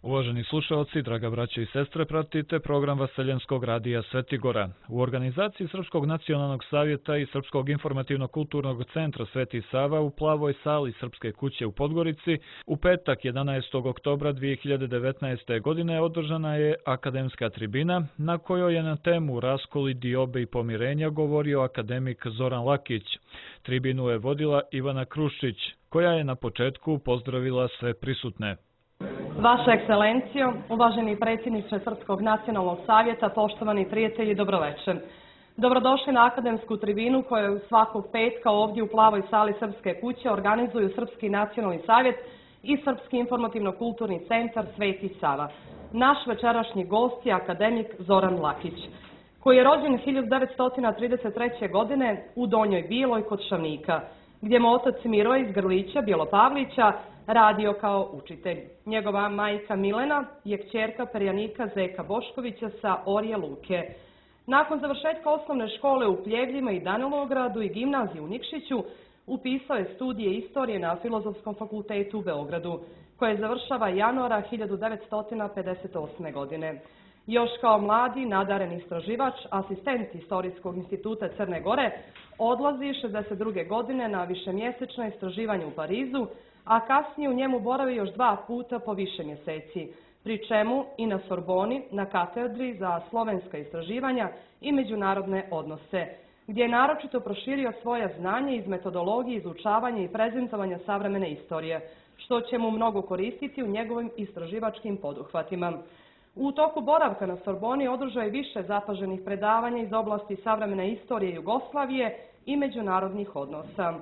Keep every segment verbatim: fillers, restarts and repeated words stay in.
Uvaženi slušalci, draga braće i sestre, pratite program Vaseljenskog radija Svetigora. U organizaciji Srpskog nacionalnog savjeta i Srpskog informativno-kulturnog centra Sveti Sava u plavoj sali Srpske kuće u Podgorici u petak jedanaestog oktobra dvije hiljade devetnaeste. godine održana je akademska tribina na kojoj je na temu raskoli, diobe i pomirenja govorio akademik Zoran Lakić. Tribinu je vodila Ivana Krušić, koja je na početku pozdravila sve prisutne. Vaša ekscelencijo, uvaženi predsjedniče Srpskog nacionalnog savjeta, poštovani prijatelji, dobroveče. Dobrodošli na akademsku tribinu koju svakog petka ovdje u plavoj sali Srpske kuće organizuju Srpski nacionalni savjet i Srpski informativno-kulturni centar Sveti Sava. Naš večerašnji gost je akademik Zoran Lakić, koji je rođen hiljadu devetsto trideset treće. godine u Donjoj Biloj kod Šavnika, gdje mu otac Miroje iz Grlića, Bjelopavlića, radio kao učitelj. Njegova majka Milena je kćerka perjanika Zeka Boškovića sa Orje Luke. Nakon završetka osnovne škole u Pljevljima i Danilovgradu i gimnaziju u Nikšiću, upisao je studije istorije na Filozofskom fakultetu u Beogradu, koje završava januara hiljadu devetsto pedeset osme. godine. Još kao mladi, nadaren istraživač, asistent Istorijskog instituta Crne Gore, odlazi šezdeset druge. godine na višemjesečno istraživanje u Parizu, a kasnije u njemu boravi još dva puta po više mjeseci, pri čemu i na Sorboni, na katedri za slovenska istraživanja i međunarodne odnose, gdje je naročito proširio svoja znanja iz metodologije izučavanja i prezentovanja savremene istorije, što će mu mnogo koristiti u njegovim istraživačkim poduhvatima. U toku boravka na Sorboni održao je više zapaženih predavanja iz oblasti savremene istorije Jugoslavije i međunarodnih odnosa.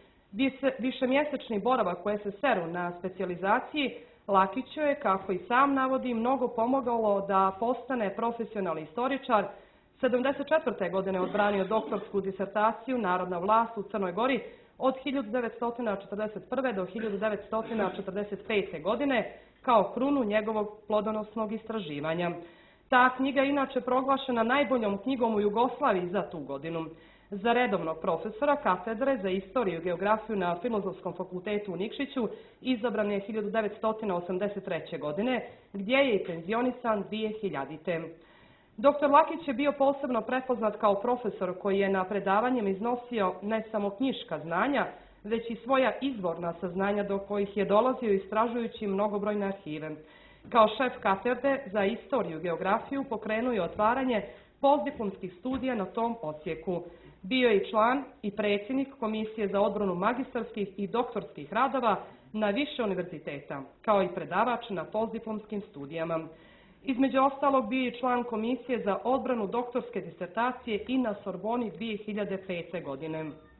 Višemjesečni boravak u es es er u na specijalizaciji Lakiću je, kako i sam navodi, mnogo pomogalo da postane profesionalni istoričar. sedamdeset četvrte. godine odbranio doktorsku disertaciju Narodna vlast u Crnoj Gori od hiljadu devetsto četrdeset prve. do hiljadu devetsto četrdeset pete. godine kao krunu njegovog plodonosnog istraživanja. Ta knjiga je inače proglašena najboljom knjigom u Jugoslaviji za tu godinu. Za redovnog profesora katedre za istoriju i geografiju na Filozofskom fakultetu u Nikšiću izabran je hiljadu devetsto osamdeset treće. godine, gdje je i penzionisan dvije hiljadite. Doktor Lakić je bio posebno prepoznat kao profesor koji je na predavanjima iznosio ne samo knjiška znanja, već i svoja izvorna saznanja do kojih je dolazio istražujući mnogobrojne arhive. Kao šef katedre za istoriju i geografiju pokrenuo je otvaranje postdiplomskih studija na tom odsjeku. Bio je i član i predsjednik Komisije za odbranu magistarskih i doktorskih radova na više univerziteta, kao i predavač na postdiplomskim studijama. Između ostalog bio je član Komisije za odbranu doktorske disertacije i na Sorboni dvije hiljade pete. godine.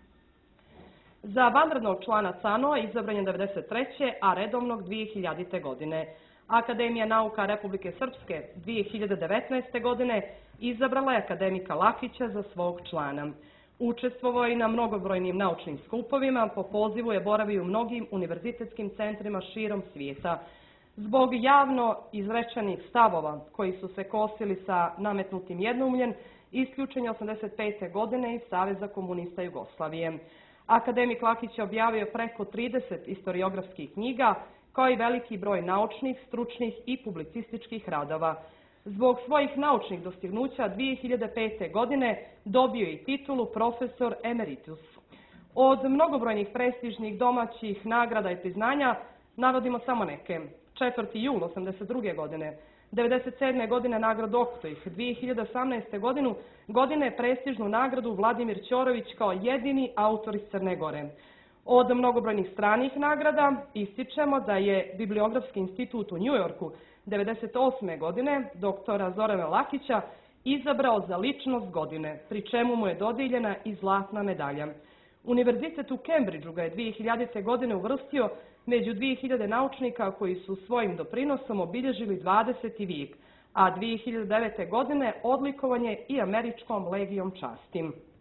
Za vanrednog člana C A N O izabran je devedeset treće. a redovnog dvije hiljadite. godine. Akademija nauka Republike Srpske dvije hiljade devetnaeste. godine izabrala je akademika Lakića za svog člana. Učestvovao je i na mnogobrojnim naučnim skupovima, po pozivu je boravio u mnogim univerzitetskim centrima širom svijeta. Zbog javno izrečenih stavova koji su se kosili sa nametnutim jednoumljem, isključen je osamdeset pete. godine iz Saveza komunista Jugoslavije. Akademik Lakić je objavio preko trideset historiografskih knjiga, kao i veliki broj naučnih, stručnih i publicističkih radova. Zbog svojih naučnih dostignuća dvije hiljade pete. godine dobio je i titulu profesor emeritus. Od mnogobrojnih prestižnih domaćih nagrada i priznanja navodimo samo neke. četvrti jul osamdeset druge. godine, devedeset sedme. godine nagradu Oktojh, dvije hiljade osamnaeste. godinu godine prestižnu nagradu Vladimir Ćorović kao jedini autor iz Crne Gore. Od mnogobrojnih stranih nagrada ističemo da je Bibliografski institut u Njujorku devedeset osme. godine doktora Zorana Lakića izabrao za ličnost godine, pri čemu mu je dodijeljena i zlatna medalja. Univerzitet u Cambridgeu ga je dvije hiljadite. godine uvrstio među dvije hiljade naučnika koji su svojim doprinosom obilježili dvadeseti vijek, a dvije hiljade devete. godine odlikovan je i američkom legijom časti.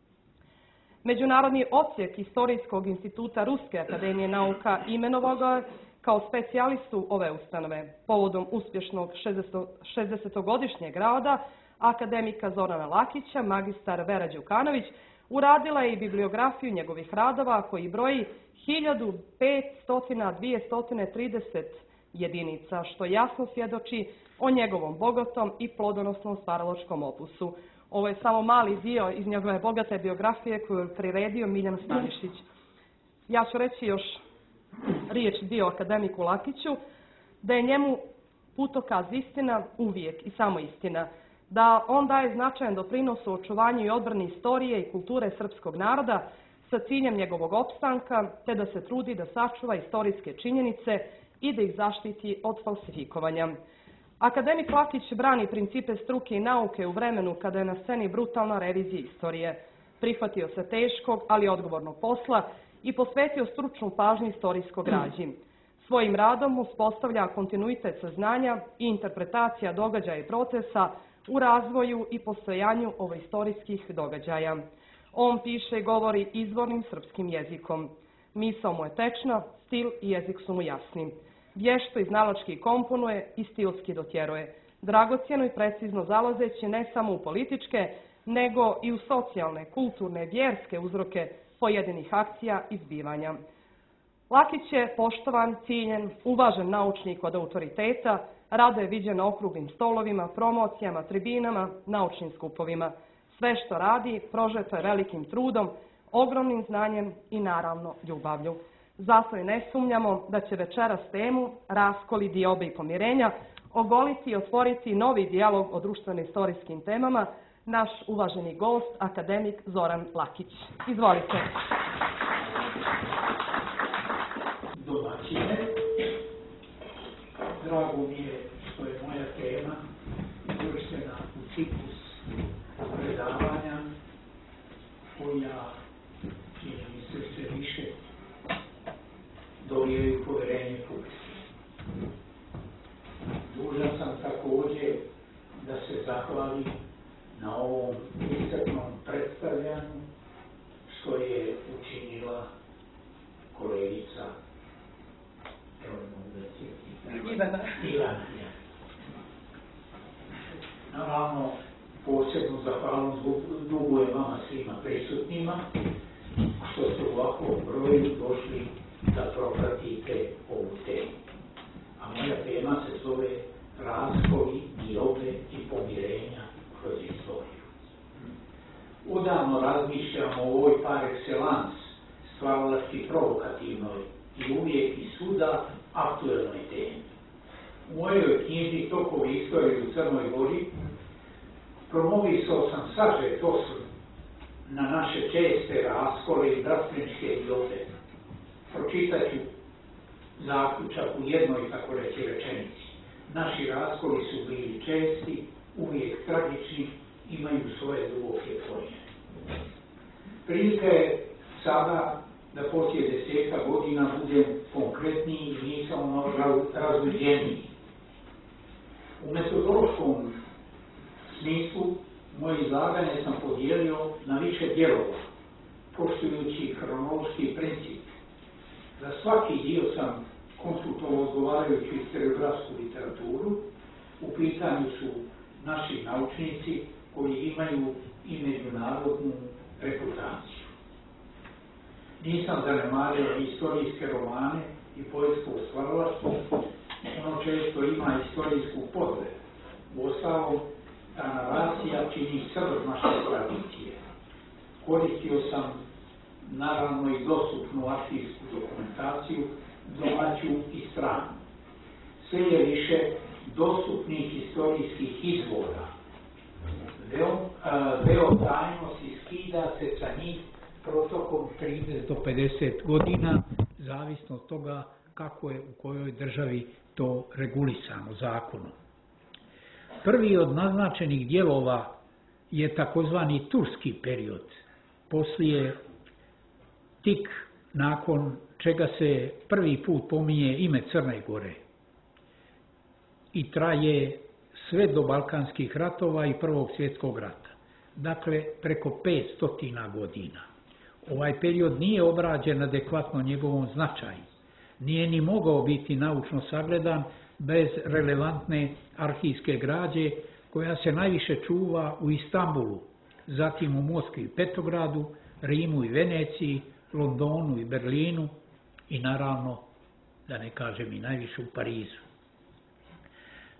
Međunarodni odsjek Istorijskog instituta Ruske akademije nauka imenovao ga kao specijalistu ove ustanove. Povodom uspješnog šezdesetogodišnjeg rada akademika Zorana Lakića, magistar Vera Đukanović uradila je i bibliografiju njegovih radova koji broji hiljadu petsto do dvjesto trideset jedinica, što jasno svjedoči o njegovom bogatom i plodonosnom stvaralačkom opusu. Ovo je samo mali dio iz njegove bogate biografije koju je priredio Miljan Stanišić. Ja ću reći još riječ dio akademiku Lakiću, da je njemu putokaz istina uvijek i samo istina, da on daje značajan doprinos u očuvanju i odbrani istorije i kulture srpskog naroda sa ciljem njegovog opstanka, te da se trudi da sačuva istorijske činjenice i da ih zaštiti od falsifikovanja. Akademik Lakić brani principe struke i nauke u vremenu kada je na sceni brutalna revizija istorije. Prihvatio se teškog, ali odgovornog posla i posvetio stručnu pažnju istorijskog građi. Svojim radom uspostavlja kontinuitet saznanja i interpretacija događaja i procesa u razvoju i postojanju ovoistorijskih događaja. On piše i govori izvornim srpskim jezikom. Misao mu je tečna, stil i jezik su mu jasni. Vješto i znalački komponuje i stilski dotjeruje. Dragocjeno i precizno zalazeći ne samo u političke, nego i u socijalne, kulturne, vjerske uzroke pojedinih akcija i zbivanja. Lakić je poštovan, ciljen, uvažen naučnik od autoriteta, rado je viđen na okruglim stolovima, promocijama, tribinama, naučnim skupovima. Sve što radi prožeto je velikim trudom, ogromnim znanjem i naravno ljubavlju. Zato i ne sumnjamo da će večeras temu raskoli, diobe i pomirenja ogoliti i otvoriti novi dijalog o društveno-istorijskim temama naš uvaženi gost, akademik Zoran Lakić. Izvolite. Domaćine, drago mi je što je moja tema uvrštena u ciklus predavanja koja, čini mi se, sve više dobijaju povjerenje publike. Dužan sam također da se zahvalim na ovom iscrpnom predstavljanju što je učinila kolegica Ivana. Ivana. Naravno, posebnu zahvalnost dugujem vama svima prisutnima što ste u ovakvom broju došli da propratite ovu temu. A moja tema se zove raskoli, diobe i pomirenja kroz istoriju. Udavno razmišljamo o ovoj par excellence, stvaralački provokativnoj i uvijek i svuda aktuelnoj temi. U mojoj knjizi Tokovi istorije u Crnoj Gori promovisao sam sažet osvrt na naše česte raskole i bratstvenčke diobe. Pročitat ću zaključak u jednoj, tako reći, rečenici. Naši raskoli su bili česti, uvijek tragični, imaju svoje duboke korijene. Prilika je sada da poslije deseta godina budem konkretniji i nisam razluđeniji. U metodološkom smislu moje izlaganje sam podijelio na više dijelova, poštujući hronološki princip. Za svaki dio sam konsultovao odgovarajuću historiografsku literaturu. U pitanju su naši naučnici koji imaju i međunarodnu reputaciju. Nisam zanemario istorijske romane i poetsko stvaralaštvo, ono često ima istorijsku podlogu. Uostalom, ta naracija čini srž naše tradicije. Koristio sam naravno i dostupnu arhivsku dokumentaciju, domaću i stranu. Sve je više dostupnih istorijskih izvora. Deo, deo tajnosti skida se sa njih protokom trideset do pedeset godina, zavisno od toga kako je u kojoj državi to regulisano zakonom. Prvi od naznačenih dijelova je takozvani turski period, poslije tik nakon čega se prvi put pominje ime Crne Gore i traje sve do Balkanskih ratova i Prvog svjetskog rata. Dakle, preko petsto godina. Ovaj period nije obrađen adekvatno njegovom značaju. Nije ni mogao biti naučno sagledan bez relevantne arhivske građe koja se najviše čuva u Istanbulu, zatim u Moskvi i Petrogradu, Rimu i Veneciji, Londonu i Berlinu i naravno, da ne kažem i najviše u Parizu.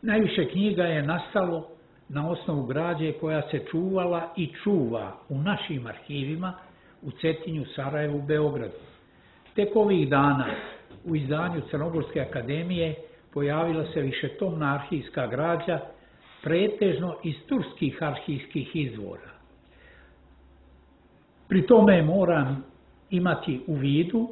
Najviše knjiga je nastalo na osnovu građe koja se čuvala i čuva u našim arhivima u Cetinju, Sarajevu, Beogradu. Tek ovih dana u izdanju Crnogorske akademije pojavila se višetomna arhivska građa, pretežno iz turskih arhivskih izvora. Pri tome moram imati u vidu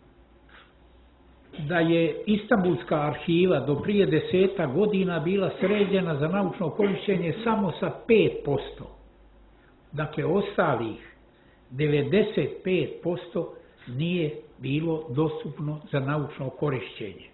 da je Istanbulska arhiva do prije deseta godina bila sređena za naučno korištenje samo sa pet posto. Dakle, ostalih devedeset pet posto nije bilo dostupno za naučno korištenje.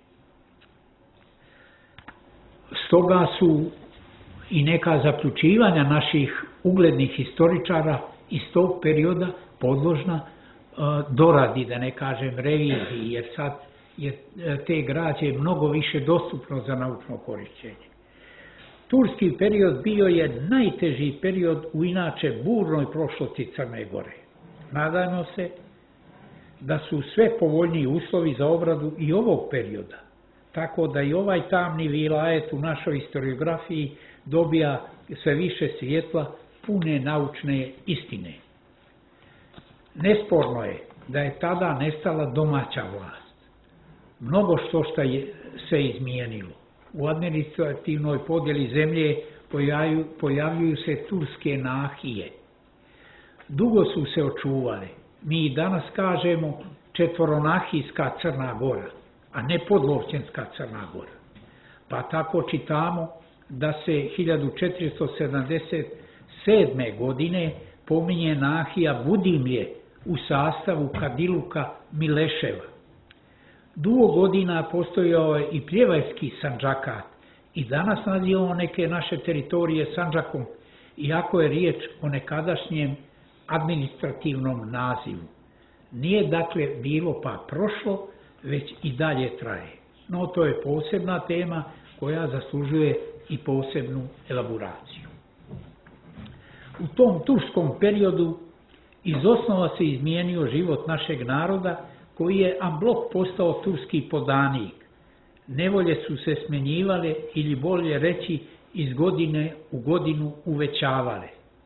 Stoga su i neka zaključivanja naših uglednih historičara iz tog perioda podložna doradi, da ne kažem reviziji, jer sad je te građe mnogo više dostupno za naučno korištenje. Turski period bio je najteži period u inače burnoj prošlosti Crne Gore. Nadajmo se da su sve povoljniji uslovi za obradu i ovog perioda, tako da i ovaj tamni vilajet u našoj historiografiji dobija sve više svjetla pune naučne istine. Nesporno je da je tada nestala domaća vlast. Mnogo što što je se izmijenilo. U administrativnoj podjeli zemlje pojavljuju, pojavljuju se turske nahije. Dugo su se očuvale. Mi i danas kažemo četvoronahijska Crna Gora, a ne podlovćenska Crna Gora. Pa tako čitamo da se hiljadu četiristo sedamdeset sedme. godine pominje nahija Budimlje u sastavu Kadiluka Mileševa. Dugo godina postojao je i Pljevajski Sandžakat i danas nazivamo neke naše teritorije Sandžakom, iako je riječ o nekadašnjem administrativnom nazivu. Nije dakle bilo pa prošlo, već i dalje traje. No to je posebna tema koja zaslužuje i posebnu elaboraciju. U tom turskom periodu iz osnova se izmijenio život našeg naroda, koji je amblok postao turski podanik. Nevolje su se smenjivale ili bolje reći iz godine u godinu uvećavale.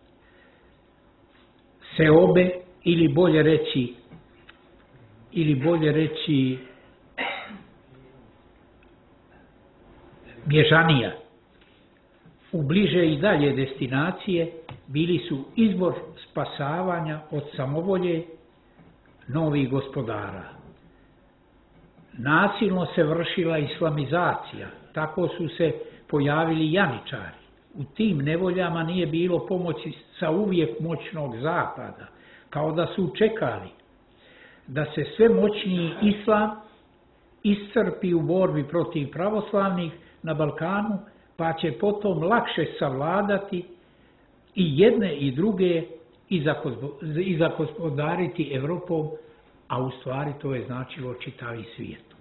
Seobe ili bolje reći ili bolje reći bježanija u bliže i dalje destinacije bili su izbor spasavanja od samovolje novih gospodara. Nasilno se vršila islamizacija, tako su se pojavili janičari. U tim nevoljama nije bilo pomoći sa uvijek moćnog zapada, kao da su čekali da se sve moćniji islam iscrpi u borbi protiv pravoslavnih na Balkanu, pa će potom lakše savladati i jedne i druge i zagospodariti Evropom, a u stvari to je značilo čitavi svijetu.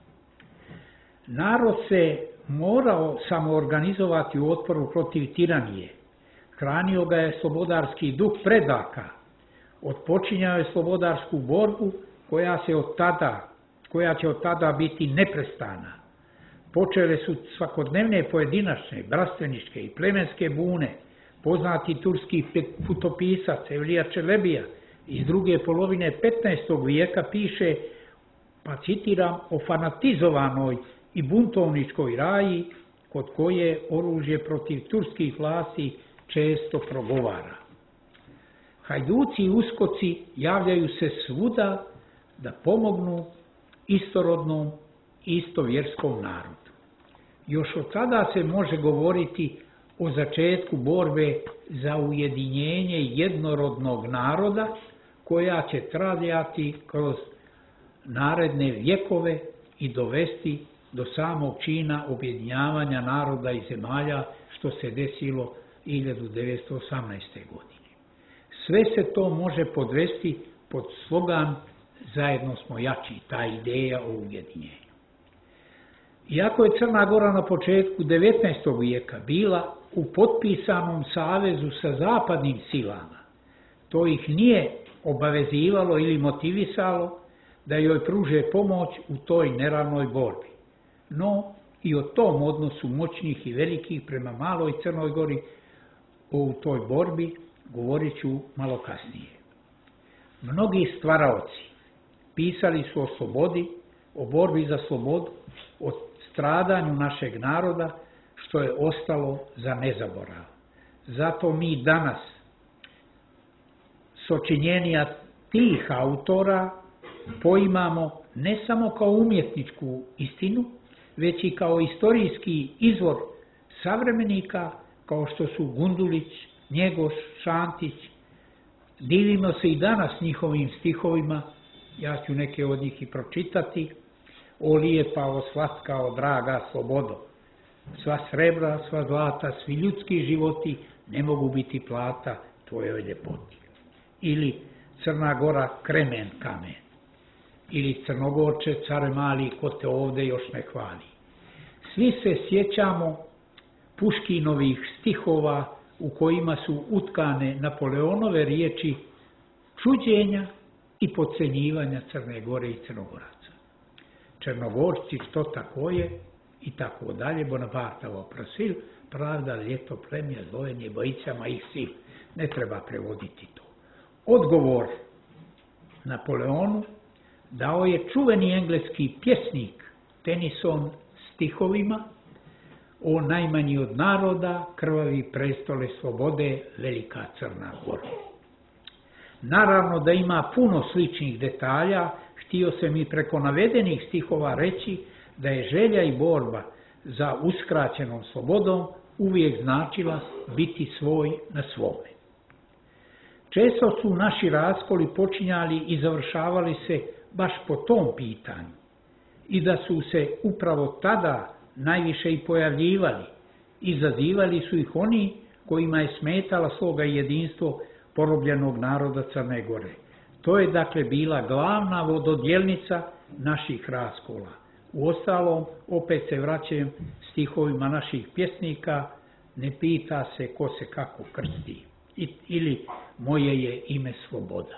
Narod se morao samoorganizovati u otporu protiv tiranije. Hranio ga je slobodarski duh predaka. Otpočinjao je slobodarsku borbu koja, se od tada, koja će od tada biti neprestana. Počele su svakodnevne pojedinačne, brastveničke i plemenske bune. Poznati turski putopisac Evlija Čelebija iz druge polovine petnaestog vijeka piše, pa citiram, o fanatizovanoj i buntovničkoj raji kod koje oružje protiv turskih vlasti često progovara. Hajduci i uskoci javljaju se svuda da pomognu istorodnom i istovjerskom narodu. Još od tada se može govoriti o začetku borbe za ujedinjenje jednorodnog naroda koja će trajati kroz naredne vjekove i dovesti do samog čina objedinjavanja naroda i zemalja, što se desilo hiljadu devetsto osamnaeste. godine. Sve se to može podvesti pod slogan zajedno smo jači, ta ideja o ujedinjenju. Iako je Crna Gora na početku devetnaestog vijeka bila u potpisanom savezu sa zapadnim silama, to ih nije obavezivalo ili motivisalo da joj pruže pomoć u toj neravnoj borbi. No, i o tom odnosu moćnih i velikih prema maloj Crnoj Gori u toj borbi govorit ću malo kasnije. Mnogi stvaraoci pisali su o slobodi, o borbi za slobodu, o stradanju našeg naroda, što je ostalo za nezaborav. Zato mi danas sočinjenja tih autora poimamo ne samo kao umjetničku istinu, već i kao istorijski izvor savremenika kao što su Gundulić, Njegoš, Šantić. Divimo se i danas njihovim stihovima, ja ću neke od njih i pročitati. O lijepa, o slatka, o draga slobodo, sva srebra, sva zlata, svi ljudski životi ne mogu biti plata tvojoj ljepoti. Ili Crna Gora, kremen kamen. Ili Crnogorče, care mali, ko te ovde još ne hvali. Svi se sjećamo Puškinovih stihova u kojima su utkane Napoleonove riječi čuđenja i podcenjivanja Crne Gore i Crnogoraca. Črnogorci što tako je i tako dalje, Bonapartovo prosil, pravda, ljeto, plemlja, zvojenje, bojicama ih sil. Ne treba prevoditi to. Odgovor Napoleonu dao je čuveni engleski pjesnik Tennyson stihovima o najmanji od naroda, krvavi prestole slobode, velika Crna Gora. Naravno da ima puno sličnih detalja, htio se mi preko navedenih stihova reći da je želja i borba za uskraćenom slobodom uvijek značila biti svoj na svome. Često su naši raskoli počinjali i završavali se baš po tom pitanju i da su se upravo tada najviše i pojavljivali. Izazivali su ih oni kojima je smetala sloga i jedinstvo porobljenog naroda Crne Gore. To je dakle bila glavna vododjelnica naših raskola. Uostalom, opet se vraćam stihovima naših pjesnika, ne pita se ko se kako krsti. Ili moje je ime sloboda.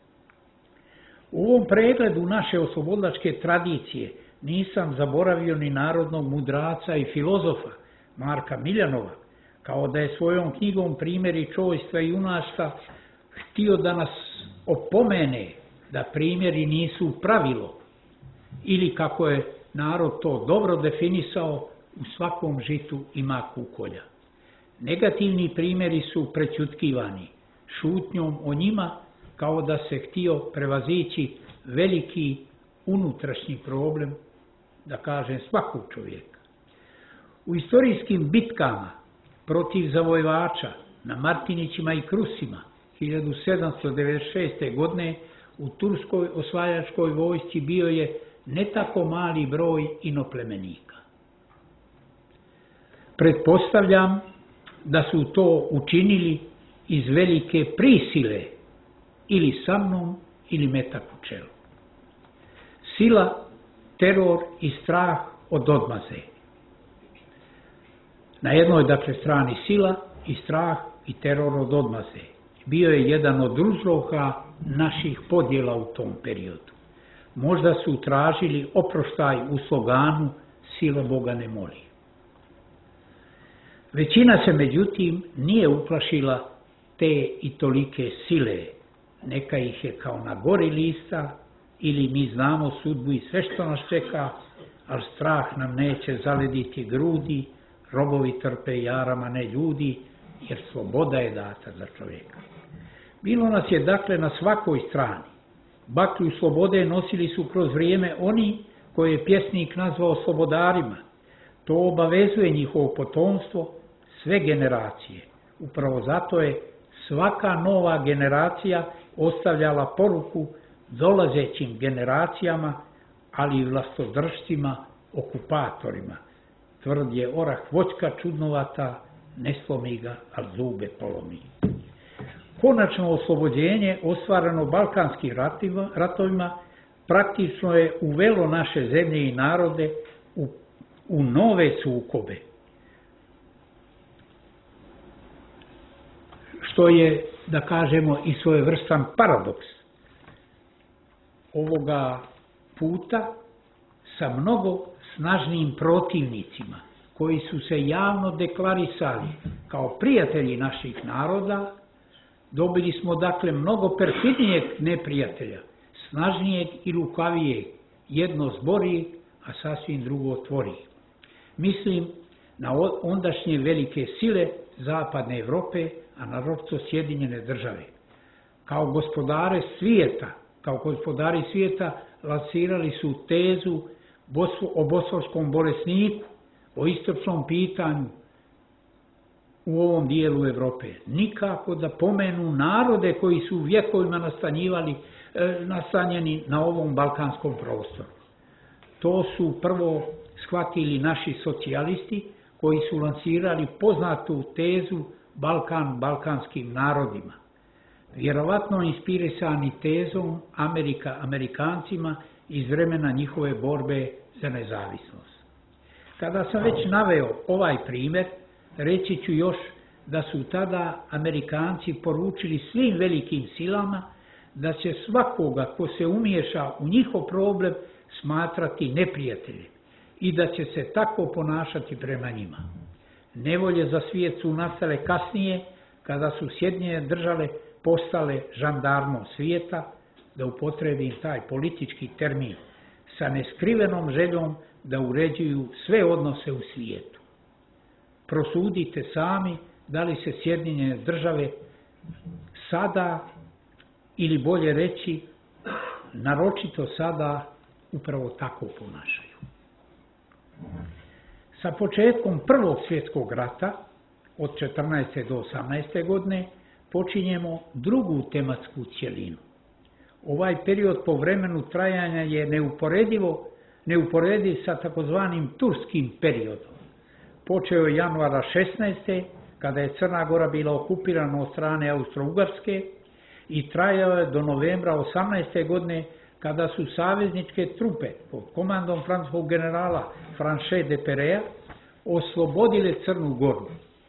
U ovom pregledu naše oslobodlačke tradicije nisam zaboravio ni narodnog mudraca i filozofa Marka Miljanova, kao da je svojom knjigom Primjeri čojstva i junaštva htio da nas opomene da primjeri nisu pravilo, ili kako je narod to dobro definisao, u svakom žitu ima kukolja. Negativni primjeri su prećutkivani, šutnjom o njima, kao da se htio prevazići veliki unutrašnji problem, da kažem, svakog čovjeka. U istorijskim bitkama protiv zavojevača na Martinićima i Krusima hiljadu sedamsto devedeset šeste. godine u turskoj osvajačkoj vojsci bio je ne tako mali broj inoplemenika. Pretpostavljam da su to učinili iz velike prisile, ili sa mnom, ili metak u čelu. Sila, teror i strah od odmaze. Na jednoj, dakle, strani sila i strah i teror od odmaze. Bio je jedan od uzroka naših podjela u tom periodu. Možda su tražili oproštaj u sloganu sila Boga ne moli. Većina se, međutim, nije uplašila te i tolike sile. Neka ih je kao na gori lista, ili mi znamo sudbu i sve što nas čeka, ali strah nam neće zalediti grudi, robovi trpe jarama, ne ljudi, jer sloboda je data za čovjeka. Bilo nas je dakle na svakoj strani. Baklju slobode nosili su kroz vrijeme oni koje je pjesnik nazvao slobodarima. To obavezuje njihovo potomstvo, sve generacije. Upravo zato je svaka nova generacija ostavljala poruku dolazećim generacijama, ali i vlastodržcima, okupatorima. Tvrd je orah voćka čudnovata, ne slomi ga, a zube polomi. Konačno oslobođenje ostvareno balkanskim ratovima praktično je uvelo naše zemlje i narode u, u nove sukobe, što je, da kažemo, i svojevrstan paradoks ovoga puta sa mnogo snažnim protivnicima koji su se javno deklarisali kao prijatelji naših naroda, dobili smo dakle mnogo perfidnijeg neprijatelja, snažnijeg i lukavijeg, jedno zbori, a sasvim drugo tvori. Mislim na ondašnje velike sile Zapadne Europe, a naročito Sjedinjene Države. Kao gospodare svijeta, kao gospodari svijeta lansirali su tezu o bosforskom bolesniku, o istočnom pitanju u ovom dijelu Europe. Nikako da pomenu narode koji su vjekovima nastanjivali, nastanjeni na ovom balkanskom prostoru. To su prvo shvatili naši socijalisti koji su lansirali poznatu tezu Balkan balkanskim narodima. Vjerovatno inspirisani tezom Amerika Amerikancima iz vremena njihove borbe za nezavisnost. Kada sam već naveo ovaj primjer, reći ću još da su tada Amerikanci poručili svim velikim silama da će svakoga ko se umiješa u njihov problem smatrati neprijateljem i da će se tako ponašati prema njima. Nevolje za svijet su nastale kasnije kada su Sjedinjene Države postale žandarmom svijeta, da upotrebim taj politički termin, sa neskrivenom željom da uređuju sve odnose u svijetu. Prosudite sami da li se Sjedinjene Države sada, ili bolje reći, naročito sada, upravo tako ponašaju. Sa početkom Prvog svjetskog rata, od četrnaeste do osamnaeste godine, počinjemo drugu tematsku cjelinu. Ovaj period po vremenu trajanja je neuporedivo, neuporediv sa takozvanim turskim periodom. Počeo je januara šesnaeste kada je Crna Gora bila okupirana od strane Austro-Ugarske i trajao je do novembra osamnaeste godine kada su savezničke trupe pod komandom francuskog generala Franche de Perea oslobodile Crnu Goru.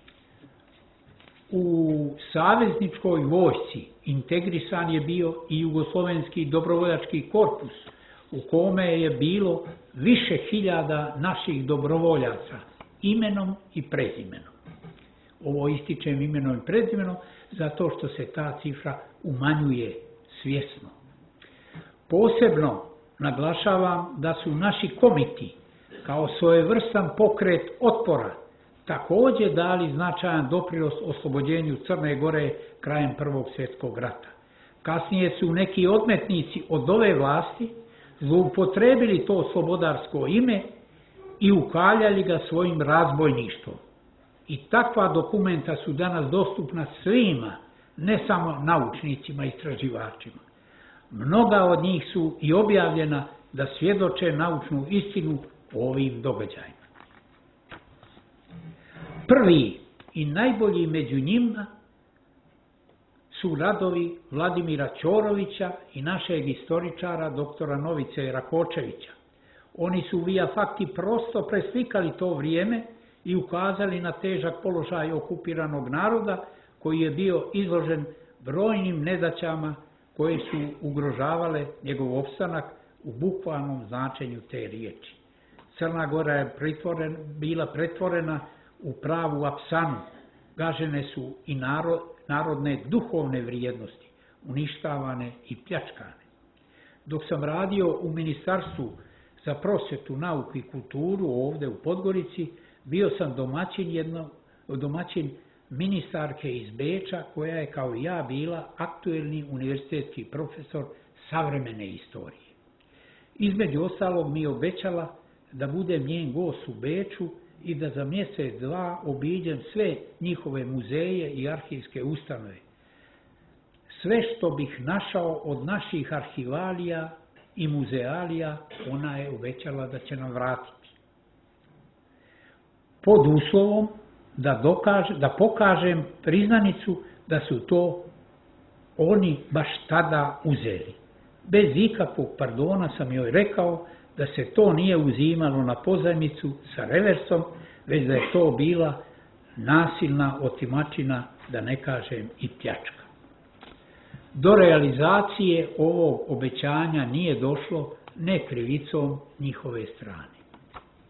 U savezničkoj vojsci integrisan je bio i jugoslovenski dobrovoljački korpus u kome je bilo više hiljada naših dobrovoljaca imenom i prezimenom. Ovo ističem imenom i prezimenom zato što se ta cifra umanjuje svjesno. Posebno naglašavam da su naši komiti kao svojevrstan pokret otpora također dali značajan doprinos oslobođenju Crne Gore krajem Prvog svjetskog rata. Kasnije su neki odmetnici od ove vlasti zloupotrebili to slobodarsko ime i ukaljali ga svojim razbojništvom. I takva dokumenta su danas dostupna svima, ne samo naučnicima i istraživačima. Mnoga od njih su i objavljena da svjedoče naučnu istinu o ovim događajima. Prvi i najbolji među njima su radovi Vladimira Ćorovića i našeg istoričara doktora Novice Rakočevića. Oni su via fakti prosto preslikali to vrijeme i ukazali na težak položaj okupiranog naroda koji je bio izložen brojnim nedaćama koje su ugrožavale njegov opstanak u bukvalnom značenju te riječi. Crna Gora je pritvoren, bila pretvorena u pravu apsanu, gažene su i narod, narodne duhovne vrijednosti, uništavane i pljačkane. Dok sam radio u Ministarstvu za prosvjetu, nauku i kulturu ovdje u Podgorici, bio sam domaćin, jedno, domaćin ministarke iz Beča koja je kao i ja bila aktuelni univerzitetski profesor savremene istorije. Između ostalog mi je obećala da budem njen gost u Beču i da za mjesec dva obiđem sve njihove muzeje i arhivske ustanove. Sve što bih našao od naših arhivalija i muzealija, ona je obećala da će nam vratiti. Pod uslovom da, dokaže, da pokažem priznanicu da su to oni baš tada uzeli. Bez ikakvog pardona sam joj rekao da se to nije uzimalo na pozajmicu sa reversom, već da je to bila nasilna otimačina, da ne kažem i pljačka. Do realizacije ovog obećanja nije došlo ne krivicom njihove strane.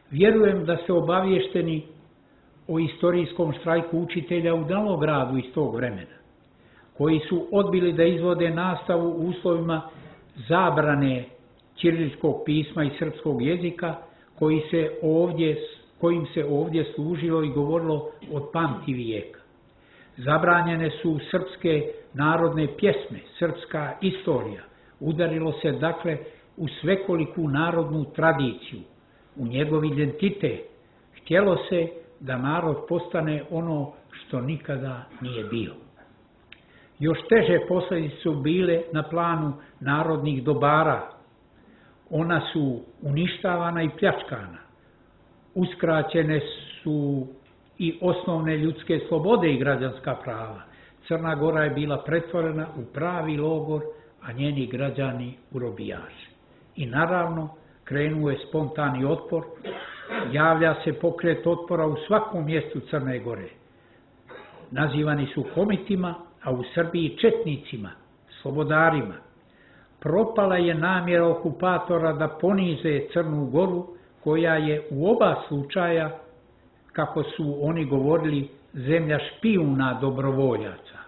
Vjerujem da ste obavješteni o istorijskom štrajku učitelja u Danogradu iz tog vremena, koji su odbili da izvode nastavu u uslovima zabrane ćiriličkog pisma i srpskog jezika, koji se ovdje, kojim se ovdje služilo i govorilo od pamtivijeka. Zabranjene su srpske narodne pjesme, srpska istorija. Udarilo se dakle u svekoliku narodnu tradiciju, u njegov identitet. Htjelo se da narod postane ono što nikada nije bio. Još teže posljedice su bile na planu narodnih dobara. Ona su uništavana i pljačkana. Uskraćene su i osnovne ljudske slobode i građanska prava. Crna Gora je bila pretvorena u pravi logor, a njeni građani u robijaše. I naravno, krenuo je spontani otpor, javlja se pokret otpora u svakom mjestu Crne Gore. Nazivani su komitima, a u Srbiji četnicima, slobodarima. Propala je namjera okupatora da ponize Crnu Goru, koja je u oba slučaja, kako su oni govorili, zemlja špijuna dobrovoljaca.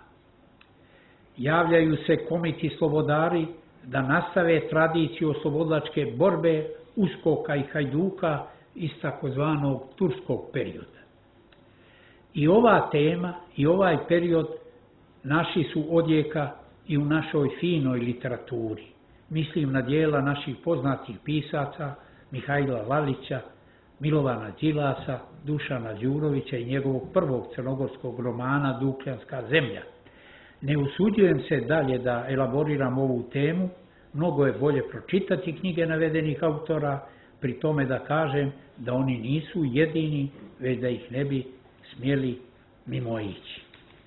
Javljaju se komiti slobodari da nastave tradiciju oslobodilačke borbe uskoka i hajduka iz takozvanog turskog perioda. I ova tema i ovaj period naši su odjeka i u našoj finoj literaturi. Mislim na djela naših poznatih pisaca Mihajla Lalića, Milovana Đilasa, Dušana Đurovića i njegovog prvog crnogorskog romana Dukljanska zemlja. Ne usuđujem se dalje da elaboriram ovu temu, mnogo je bolje pročitati knjige navedenih autora, pri tome da kažem da oni nisu jedini, već da ih ne bi smjeli mimoići.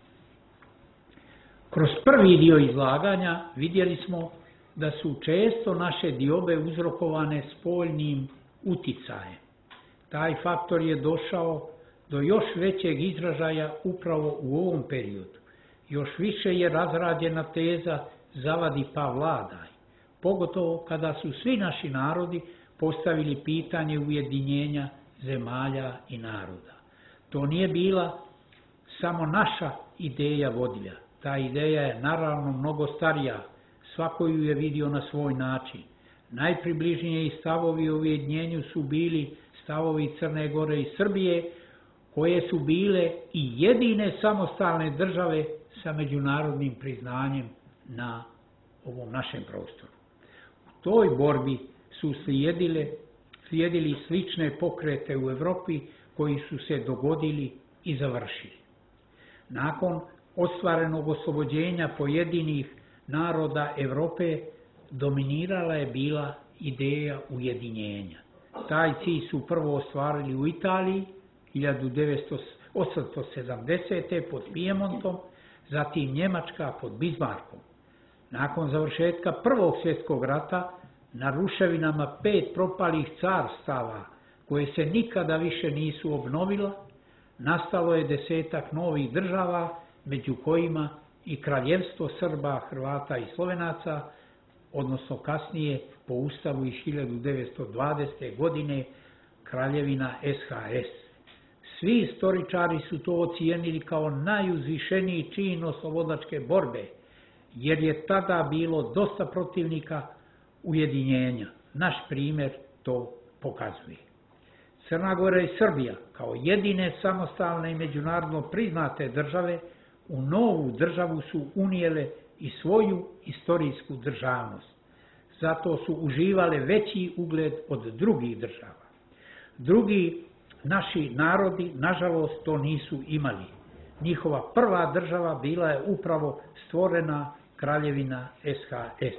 Kroz prvi dio izlaganja vidjeli smo da su često naše diobe uzrokovane spoljnim uticajem. Taj faktor je došao do još većeg izražaja upravo u ovom periodu. Još više je razrađena teza zavadi pa vladaj, pogotovo kada su svi naši narodi postavili pitanje ujedinjenja zemalja i naroda. To nije bila samo naša ideja vodilja. Ta ideja je naravno mnogo starija, svako ju je vidio na svoj način. Najpribližniji stavovi o ujedinjenju su bili stavovi Crne Gore i Srbije, koje su bile i jedine samostalne države sa međunarodnim priznanjem na ovom našem prostoru. U toj borbi su slijedile, slijedili slične pokrete u Europi koji su se dogodili i završili. Nakon ostvarenog oslobođenja pojedinih naroda Europe dominirala je bila ideja ujedinjenja. Taj cilj su prvo ostvarili u Italiji hiljadu osamsto sedamdesete. pod Pijemontom, zatim Njemačka pod Bismarckom. Nakon završetka Prvog svjetskog rata, na ruševinama pet propalih carstava, koje se nikada više nisu obnovila, nastalo je desetak novih država, među kojima i Kraljevstvo Srba, Hrvata i Slovenaca, odnosno kasnije po Ustavu iz hiljadu devetsto dvadesete. godine Kraljevina S H S. Svi istoričari su to ocijenili kao najuzvišeniji čin oslobodilačke borbe, jer je tada bilo dosta protivnika ujedinjenja. Naš primjer to pokazuje. Crna Gora i Srbija, kao jedine samostalne i međunarodno priznate države, u novu državu su unijele i svoju istorijsku državnost. Zato su uživale veći ugled od drugih država. Drugi naši narodi, nažalost, to nisu imali. Njihova prva država bila je upravo stvorena Kraljevina S H S.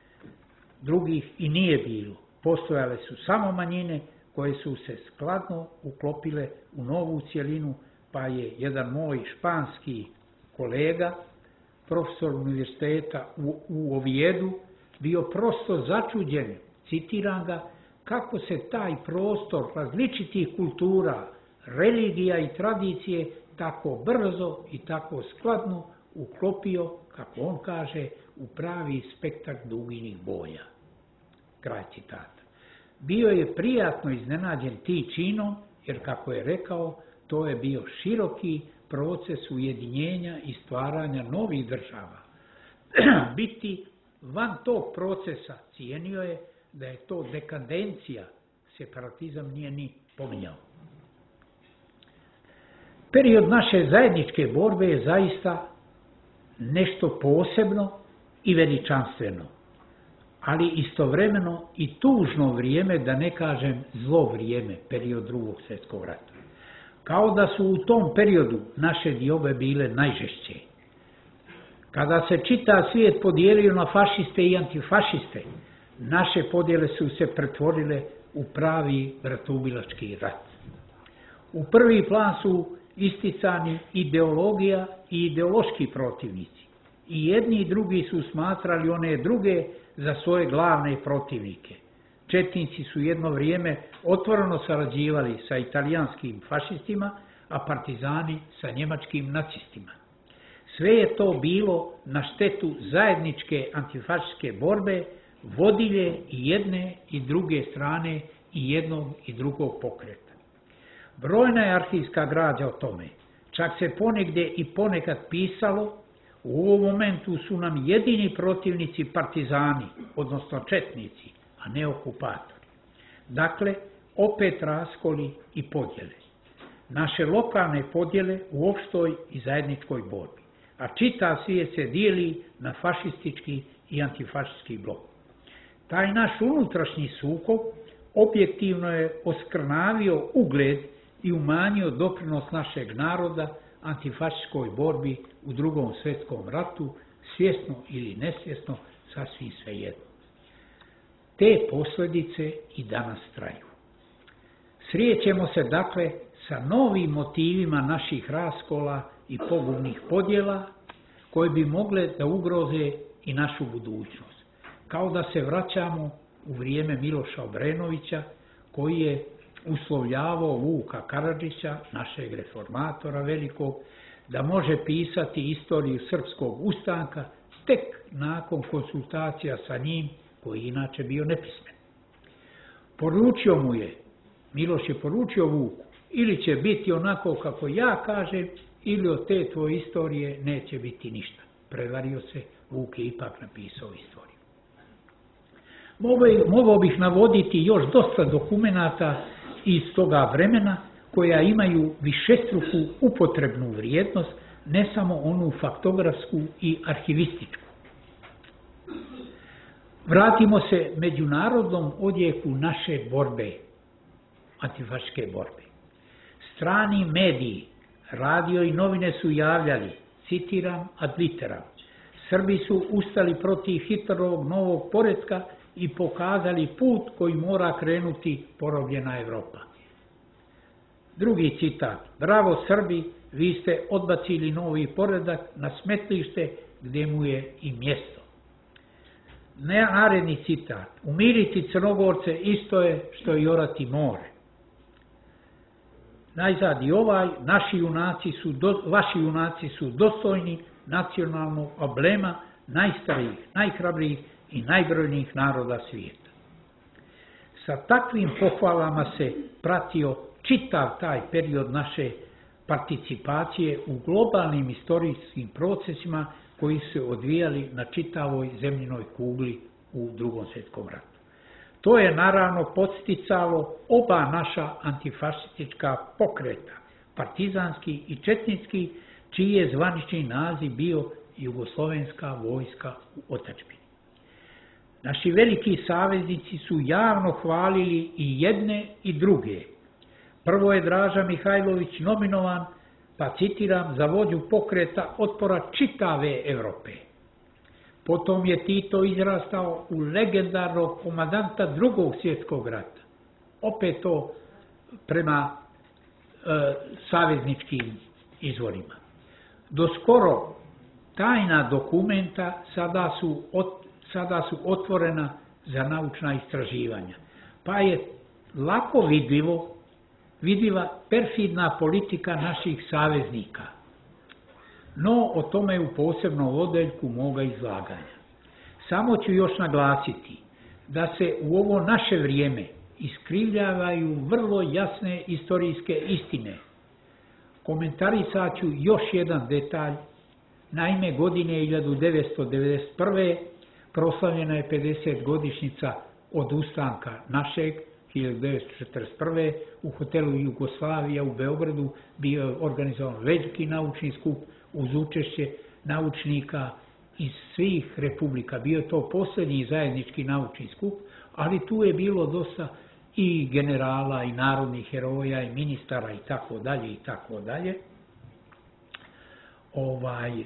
Drugih i nije bilo. Postojale su samo manjine koje su se skladno uklopile u novu cjelinu, pa je jedan moj španski kolega, profesor univerziteta u, u Ovijedu, bio prosto začuđen, citiram ga, kako se taj prostor različitih kultura, religija i tradicije tako brzo i tako skladno uklopio, kako on kaže, u pravi spektakl duginih boja. Kraj citata. bio je prijatno iznenađen tim činom, jer kako je rekao, to je bio široki proces ujedinjenja i stvaranja novih država. Biti van tog procesa cijenio je da je to dekadencija, separatizam nije ni pominjao. Period naše zajedničke borbe je zaista nešto posebno i veličanstveno, ali istovremeno i tužno vrijeme, da ne kažem zlo vrijeme, period Drugog svjetskog rata. Kao da su u tom periodu naše diobe bile najžešće. Kada se čitav svijet podijelio na fašiste i antifašiste, naše podjele su se pretvorile u pravi bratoubilački rat. U prvi plan su isticani ideologija i ideološki protivnici. I jedni i drugi su smatrali one druge za svoje glavne protivnike. Četnici su jedno vrijeme otvoreno sarađivali sa italijanskim fašistima, a partizani sa njemačkim nacistima. Sve je to bilo na štetu zajedničke antifašističke borbe, vodilje i jedne i druge strane i jednog i drugog pokreta. Brojna je arhivska građa o tome. Čak se ponegdje i ponekad pisalo, u ovom momentu su nam jedini protivnici partizani, odnosno četnici, a ne okupatori. Dakle, opet raskoli i podjele. Naše lokalne podjele u opštoj i zajedničkoj borbi, a čitav svijet se dijeli na fašistički i antifašistički blok. Taj naš unutrašnji sukob objektivno je oskrnavio ugled i umanjio doprinos našeg naroda antifašističkoj borbi u Drugom svjetskom ratu, svjesno ili nesvjesno, sasvim svejedno. Te posljedice i danas traju. Srijećemo se dakle sa novim motivima naših raskola i pogubnih podjela koje bi mogle da ugroze i našu budućnost. Kao da se vraćamo u vrijeme Miloša Obrenovića, koji je uslovljavao Vuka Karadžića, našeg reformatora velikog, da može pisati istoriju srpskog ustanka tek nakon konsultacija sa njim, koji inače bio nepismen. Poručio mu je, Miloš je poručio Vuku, ili će biti onako kako ja kažem, ili od te tvoje istorije neće biti ništa. Prevario se, Vuk je ipak napisao istoriju. Mogao bih navoditi još dosta dokumenata iz toga vremena koja imaju višestruku upotrebnu vrijednost, ne samo onu faktografsku i arhivističku. Vratimo se međunarodnom odjeku naše borbe, antifašističke borbe. Strani mediji, radio i novine su javljali, citiram ad literam, Srbi su ustali protiv Hitlerovog novog poretka i pokazali put koji mora krenuti porobljena Evropa. Drugi citat, bravo Srbi, vi ste odbacili novi poredak na smetlište gdje mu je i mjesto. Naredni citat, umiriti Crnogorce isto je što i orati more. Najzad i ovaj, naši junaci su, do, vaši junaci su dostojni nacionalnog oblema najstarijih, najhrabrijih i najbrojnijih naroda svijeta. Sa takvim pohvalama se pratio čitav taj period naše participacije u globalnim istorijskim procesima koji su se odvijali na čitavoj zemljinoj kugli u Drugom svjetskom ratu. To je naravno podsticalo oba naša antifašistička pokreta, partizanski i četnički, čiji je zvanični naziv bio Jugoslovenska vojska u otadžbini. Naši veliki saveznici su javno hvalili i jedne i druge. Prvo je Draža Mihajlović nominovan, pa citiram, za vođu pokreta otpora čitave Evrope. Potom je Tito izrastao u legendarnog komandanta Drugog svjetskog rata. Opet to prema e, savezničkim izvorima. Do skoro tajna dokumenta sada su, ot, sada su otvorena za naučna istraživanja. Pa je lako vidljivo, vidljiva perfidna politika naših saveznika. No, o tome u posebnom odeljku moga izlaganja. Samo ću još naglasiti da se u ovo naše vrijeme iskrivljavaju vrlo jasne istorijske istine. Komentarisat ću još jedan detalj. Naime, godine hiljadu devetsto devedeset prve proslavljena je pedesetogodišnjica od ustanka našeg, hiljadu devetsto četrdeset prve u hotelu Jugoslavija u Beogradu bio je organizovan veliki naučni skup uz učešće naučnika iz svih republika. Bio je to posljednji zajednički naučni skup, ali tu je bilo dosta i generala, i narodnih heroja, i ministara, i tako dalje, i tako dalje. Ovaj...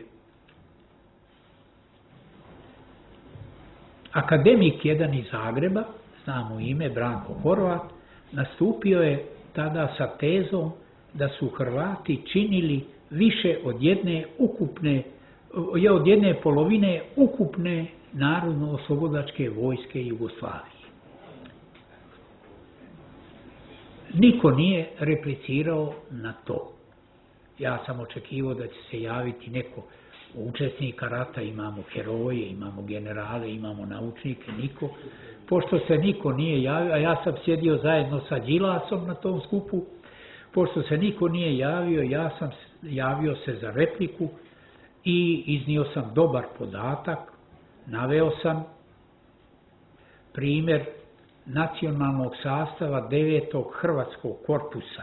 Akademik jedan iz Zagreba, znamo ime, Branko Horvat, nastupio je tada sa tezom da su Hrvati činili više od jedne ukupne, od jedne polovine ukupne narodno-oslobodačke vojske Jugoslavije. Niko nije replicirao na to. Ja sam očekivao da će se javiti neko učesnika rata, imamo heroje, imamo generale, imamo naučnike, niko. Pošto se niko nije javio, a ja sam sjedio zajedno sa Đilasom na tom skupu, pošto se niko nije javio, ja sam javio se za repliku i iznio sam dobar podatak. Naveo sam primjer nacionalnog sastava devetog Hrvatskog korpusa,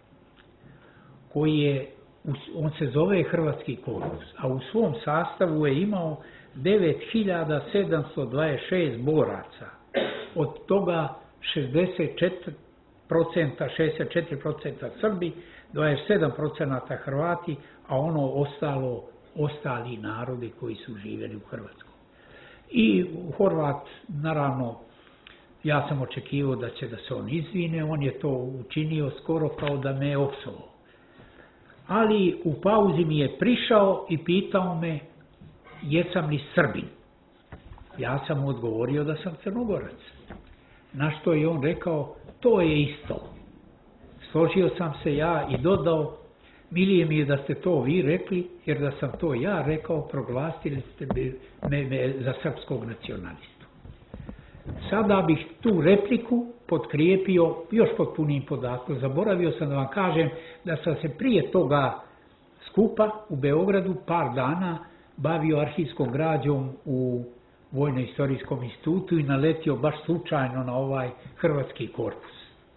koji je, on se zove Hrvatski korpus, a u svom sastavu je imao devet hiljada sedamsto dvadeset šest boraca, od toga šezdeset četiri procenta, šezdeset četiri procenta Srbi, dvadeset sedam procenta Hrvati, a ono ostalo, ostali narodi koji su živjeli u Hrvatskoj. I Horvat, naravno, ja sam očekivao da će da se on izvine, on je to učinio skoro kao da me je opsovao. Ali u pauzi mi je prišao i pitao me jesam li Srbin. Ja sam mu odgovorio da sam Crnogorac. Na što je on rekao, to je isto. Složio sam se ja i dodao, milije mi je da ste to vi rekli, jer da sam to ja rekao, proglasili ste me, me za srpskog nacionalistu. Sada bih tu repliku potkrijepio još potpunim podatkom. Zaboravio sam da vam kažem da sam se prije toga skupa u Beogradu par dana bavio arhivskom građom u Vojno-istorijskom institutu i naletio baš slučajno na ovaj Hrvatski korpus.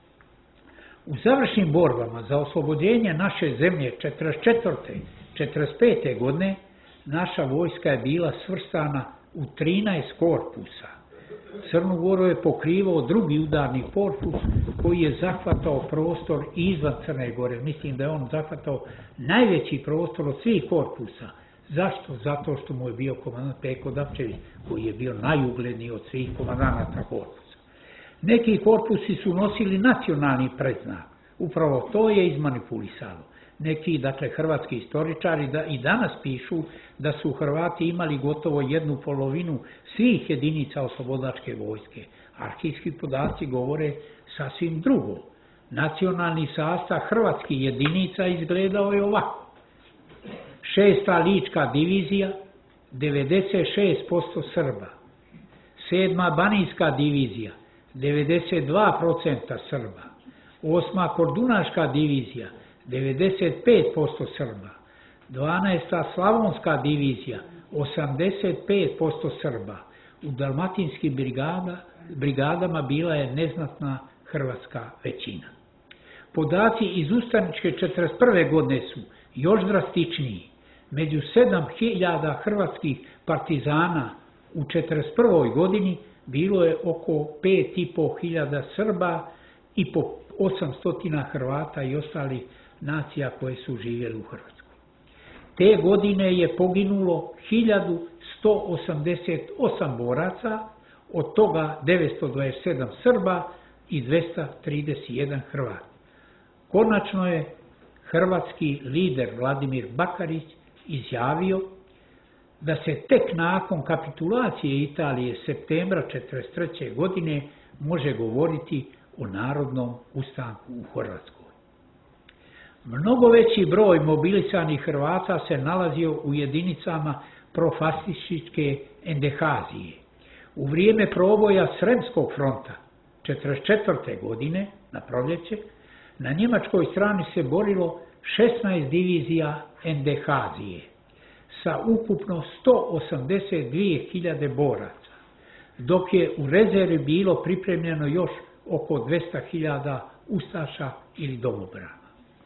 U završnim borbama za oslobođenje naše zemlje četrdeset četvrte četrdeset pete godine naša vojska je bila svrstana u trinaest korpusa. Crnu Goru je pokrivao drugi udarni korpus koji je zahvatao prostor izvan Crne Gore. Mislim da je on zahvatao najveći prostor od svih korpusa. Zašto? Zato što mu je bio komandant Peko Dapčević, koji je bio najugledniji od svih komandanata korpusa. Neki korpusi su nosili nacionalni predznak. Upravo to je izmanipulisalo. Neki, dakle, hrvatski istoričari da, i danas pišu da su Hrvati imali gotovo jednu polovinu svih jedinica oslobodačke vojske. Arhivski podaci govore sasvim drugo. Nacionalni sastav hrvatskih jedinica izgledao je ovako. Šesta lička divizija, devedeset šest posto Srba. Sedma banijska divizija, devedeset dva procenta Srba. Osma kordunaška divizija, devedeset pet posto Srba. Dvanaesta slavonska divizija, osamdeset pet posto Srba. U dalmatinskim brigada, brigadama bila je neznatna hrvatska većina. Podaci iz ustaničke četrdeset prve godine su još drastičniji. Među sedam hiljada hrvatskih partizana u četrdeset prvoj godini bilo je oko pet i po hiljada Srba i po osamsto Hrvata i ostali nacija koje su živjeli u Hrvatskoj. Te godine je poginulo hiljadu sto osamdeset osam boraca, od toga devetsto dvadeset sedam Srba i dvesta trideset jedan Hrvat. Konačno je hrvatski lider Vladimir Bakarić izjavio da se tek nakon kapitulacije Italije septembra četrdeset treće godine može govoriti o narodnom ustanku u Hrvatskoj. Mnogo veći broj mobilisanih Hrvata se nalazio u jedinicama profašističke Endehazije. U vrijeme proboja Sremskog fronta četrdeset četvrte. godine, na proljeće, na njemačkoj strani se borilo šesnaest divizija Endehazije sa ukupno sto osamdeset dvije hiljade boraca, dok je u rezervi bilo pripremljeno još oko dvesta hiljada ustaša ili domobrana.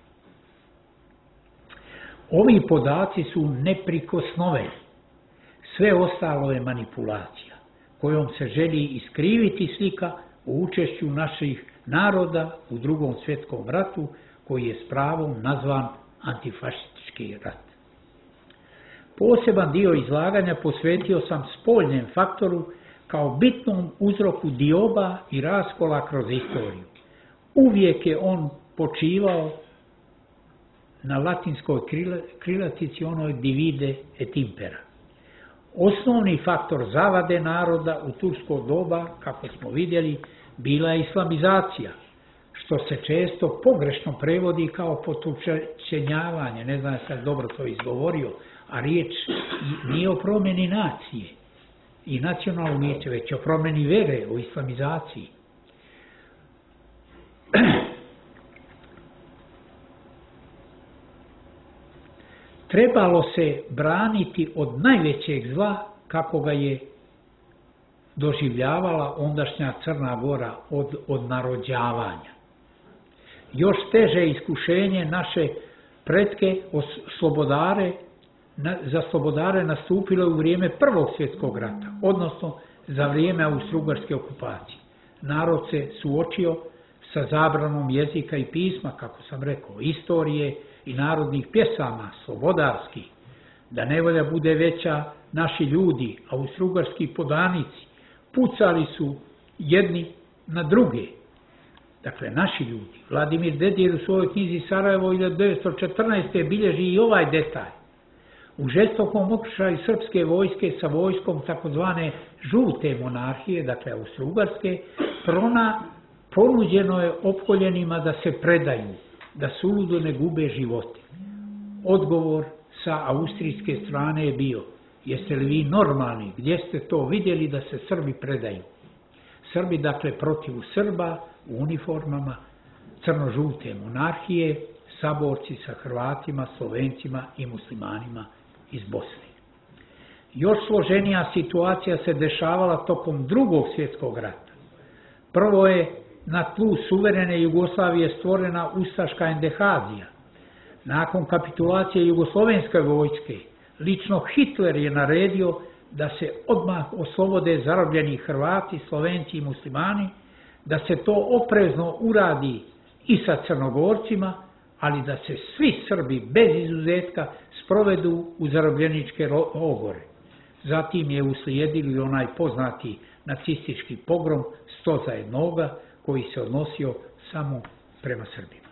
Ovi podaci su neprikosnoveni. Sve ostalo je manipulacija, kojom se želi iskriviti slika o učešću naših naroda u Drugom svjetskom ratu, koji je s pravom nazvan antifašistički rat. Poseban dio izlaganja posvetio sam spoljnem faktoru kao bitnom uzroku dioba i raskola kroz istoriju. Uvijek je on počivao na latinskoj krilatici onoj divide et impera. Osnovni faktor zavade naroda u tursko doba, kako smo vidjeli, bila je islamizacija, što se često pogrešno prevodi kao potučenjavanje, ne znam sam dobro to izgovorio, a riječ nije o promjeni nacije i nacionalnog umijeća, već o promjeni vere, o islamizaciji. Trebalo se braniti od najvećeg zla kako ga je doživljavala ondašnja Crna Gora od, od narođavanja. Još teže iskušenje naše pretke slobodare, na, za slobodare nastupilo je u vrijeme Prvog svjetskog rata, odnosno za vrijeme austrougarske okupacije. Narod se suočio sa zabranom jezika i pisma, kako sam rekao, istorije i narodnih pjesama, slobodarskih, da nevolja bude veća, naši ljudi, austrougarski podanici, pucali su jedni na druge. Dakle, naši ljudi. Vladimir Dedijer u svojoj knjizi Sarajevo hiljadu devetsto četrnaeste. bilježi i ovaj detalj. U žestokom okršaju srpske vojske sa vojskom takozvane žute monarhije, dakle austrougarske, prona ponuđeno je opkoljenima da se predaju, da suludo ne gube živote. Odgovor sa austrijske strane je bio: jeste li vi normalni, gdje ste to vidjeli da se Srbi predaju? Srbi, dakle, protiv Srba u uniformama crno-žute monarhije, saborci sa Hrvatima, Slovencima i muslimanima iz Bosne. Još složenija situacija se dešavala tokom Drugog svjetskog rata. Prvo je na tlu suverene Jugoslavije stvorena ustaška Endehazija. Nakon kapitulacije jugoslovenske vojske, lično Hitler je naredio da se odmah oslobode zarobljeni Hrvati, Slovenci i muslimani, da se to oprezno uradi i sa Crnogorcima, ali da se svi Srbi bez izuzetka sprovedu u zarobljeničke logore. Zatim je uslijedili onaj poznati nacistički pogrom sto za jednoga, koji se odnosio samo prema Srbima.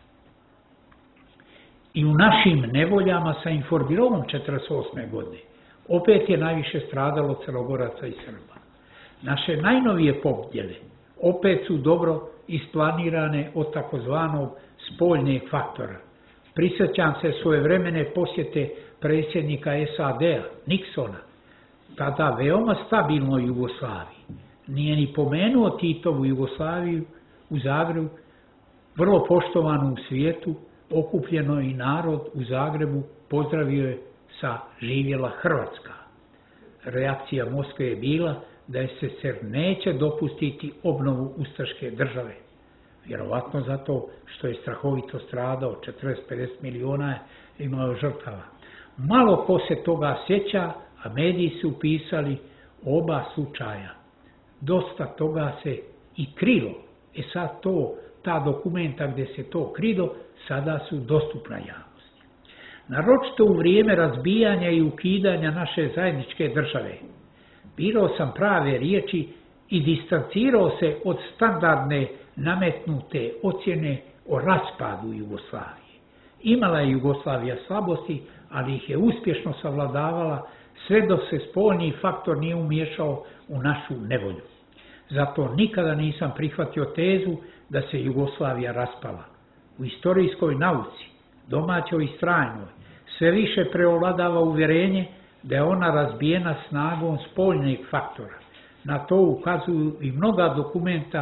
I u našim nevoljama sa informirovom četrdeset osme. godine opet je najviše stradalo Crnogoraca i Srba. Naše najnovije pobjede opet su dobro isplanirane od takozvanog spoljneg faktora. Prisjećam se svojevremene posjete predsjednika S A D-a, Nixona, tada veoma stabilnoj Jugoslaviji. Nije ni pomenuo Titovu Jugoslaviju u Zagrebu, vrlo poštovanu u svijetu, okupljeno i narod u Zagrebu pozdravio je sa živjela Hrvatska. Reakcija Moskve je bila da S S S R neće dopustiti obnovu ustaške države. Vjerovatno zato što je strahovito stradao, četrdeset do pedeset miliona je imao žrtava. Malo ko se toga sjeća, a mediji su upisali oba slučaja. Dosta toga se i krilo. E sad to, ta dokumenta gdje se to krilo, sada su dostupna javnosti. Naročito u vrijeme razbijanja i ukidanja naše zajedničke države, birao sam prave riječi i distancirao se od standardne nametnute ocjene o raspadu Jugoslavije. Imala je Jugoslavija slabosti, ali ih je uspješno savladavala sve dok se spoljni faktor nije umiješao u našu nevolju. Zato nikada nisam prihvatio tezu da se Jugoslavija raspala. U istorijskoj nauci, domaćoj i stranoj, sve više preovladava uvjerenje da je ona razbijena snagom spoljnih faktora. Na to ukazuju i mnoga dokumenta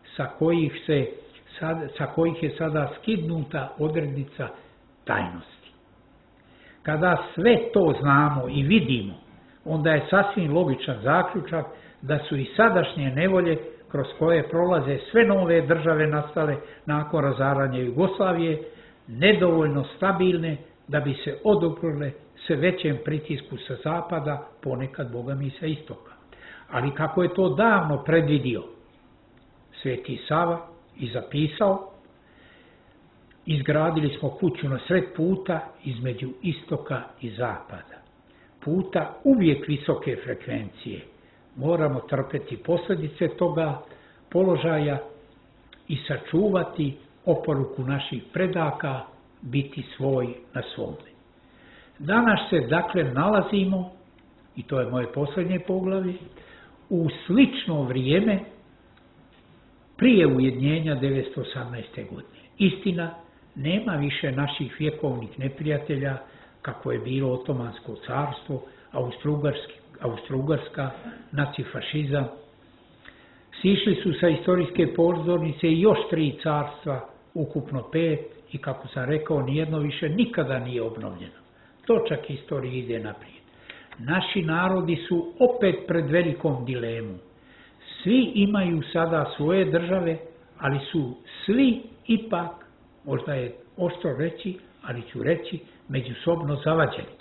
sa kojih, se, sa kojih je sada skidnuta odrednica tajnosti. Kada sve to znamo i vidimo, onda je sasvim logičan zaključak da su i sadašnje nevolje kroz koje prolaze sve nove države nastale nakon razaranja Jugoslavije nedovoljno stabilne da bi se oduprle sve većem pritisku sa zapada, ponekad Boga mi sa istoka. Ali kako je to davno predvidio Sveti Sava i zapisao, izgradili smo kuću na sred puta između istoka i zapada. Puta uvijek visoke frekvencije. Moramo trpeti posljedice toga položaja i sačuvati oporuku naših predaka, biti svoj na svome. Danas se dakle nalazimo, i to je moje posljednje poglavlje, u slično vrijeme prije ujedinjenja devetsto osamnaeste. godine. Istina, nema više naših vjekovnih neprijatelja kako je bilo Otomansko carstvo, Austro-Ugarska, nacifašizam. Sišli su sa istorijske pozornice i još tri carstva, ukupno pet, i kako sam rekao, nijedno više nikada nije obnovljeno. Točak istorije ide naprijed. Naši narodi su opet pred velikom dilemom. Svi imaju sada svoje države, ali su svi ipak, možda je oštro reći, ali ću reći, međusobno zavađeni.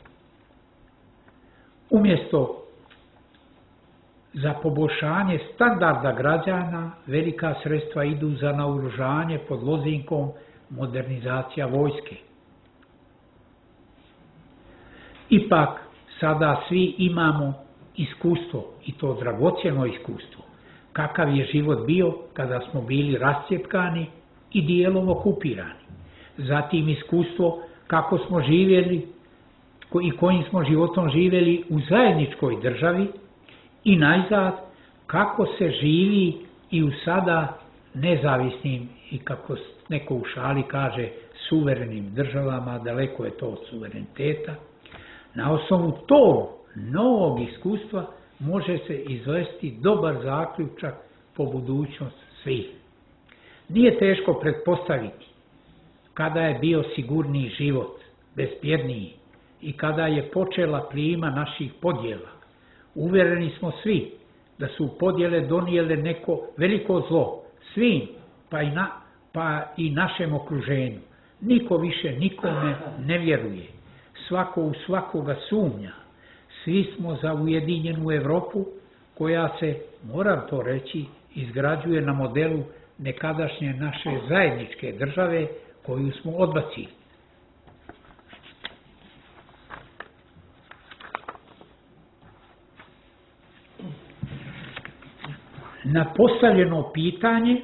Umjesto za poboljšanje standarda građana, velika sredstva idu za naoružanje pod lozinkom modernizacija vojske. Ipak, sada svi imamo iskustvo, i to dragocjeno iskustvo, kakav je život bio kada smo bili rascjepkani i dijelom okupirani. Zatim iskustvo kako smo živjeli i kojim smo životom živjeli u zajedničkoj državi i najzad kako se živi i u sada nezavisnim i kako neko u šali kaže suverenim državama, daleko je to od suvereniteta. Na osnovu tog novog iskustva može se izvesti dobar zaključak po budućnost svih. Nije teško pretpostaviti kada je bio sigurniji život, bezbjedniji, i kada je počela plima naših podjela. Uvjereni smo svi da su podjele donijele neko veliko zlo svim, pa i, na, pa i našem okruženju. Niko više nikome ne vjeruje. Svako u svakoga sumnja. Svi smo za ujedinjenu Europu koja se, moram to reći, izgrađuje na modelu nekadašnje naše zajedničke države koju smo odbacili. Na postavljeno pitanje,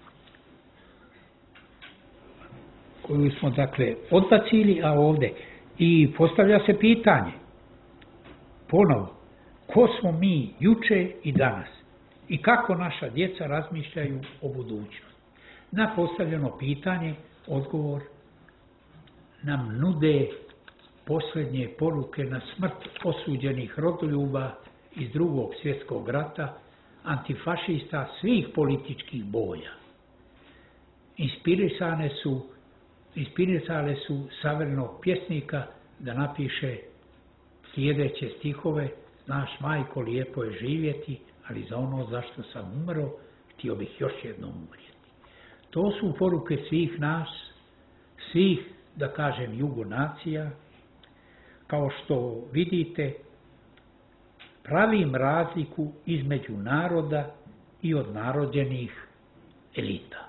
koju smo dakle odbacili, a ovdje i postavlja se pitanje, ponovo, ko smo mi juče i danas i kako naša djeca razmišljaju o budućnosti. Na postavljeno pitanje odgovor nam nude posljednje poruke na smrt osuđenih rodoljuba iz Drugog svjetskog rata, antifašista svih političkih boja. Inspirisane su, inspirisane su savremenog pjesnika da napiše sljedeće stihove: znaš, majko, lijepo je živjeti, ali za ono zašto sam umro, htio bih još jednom umrijeti. To su poruke svih nas, svih, da kažem, jugonacija. Kao što vidite, pravim razliku između naroda i odnarođenih elita.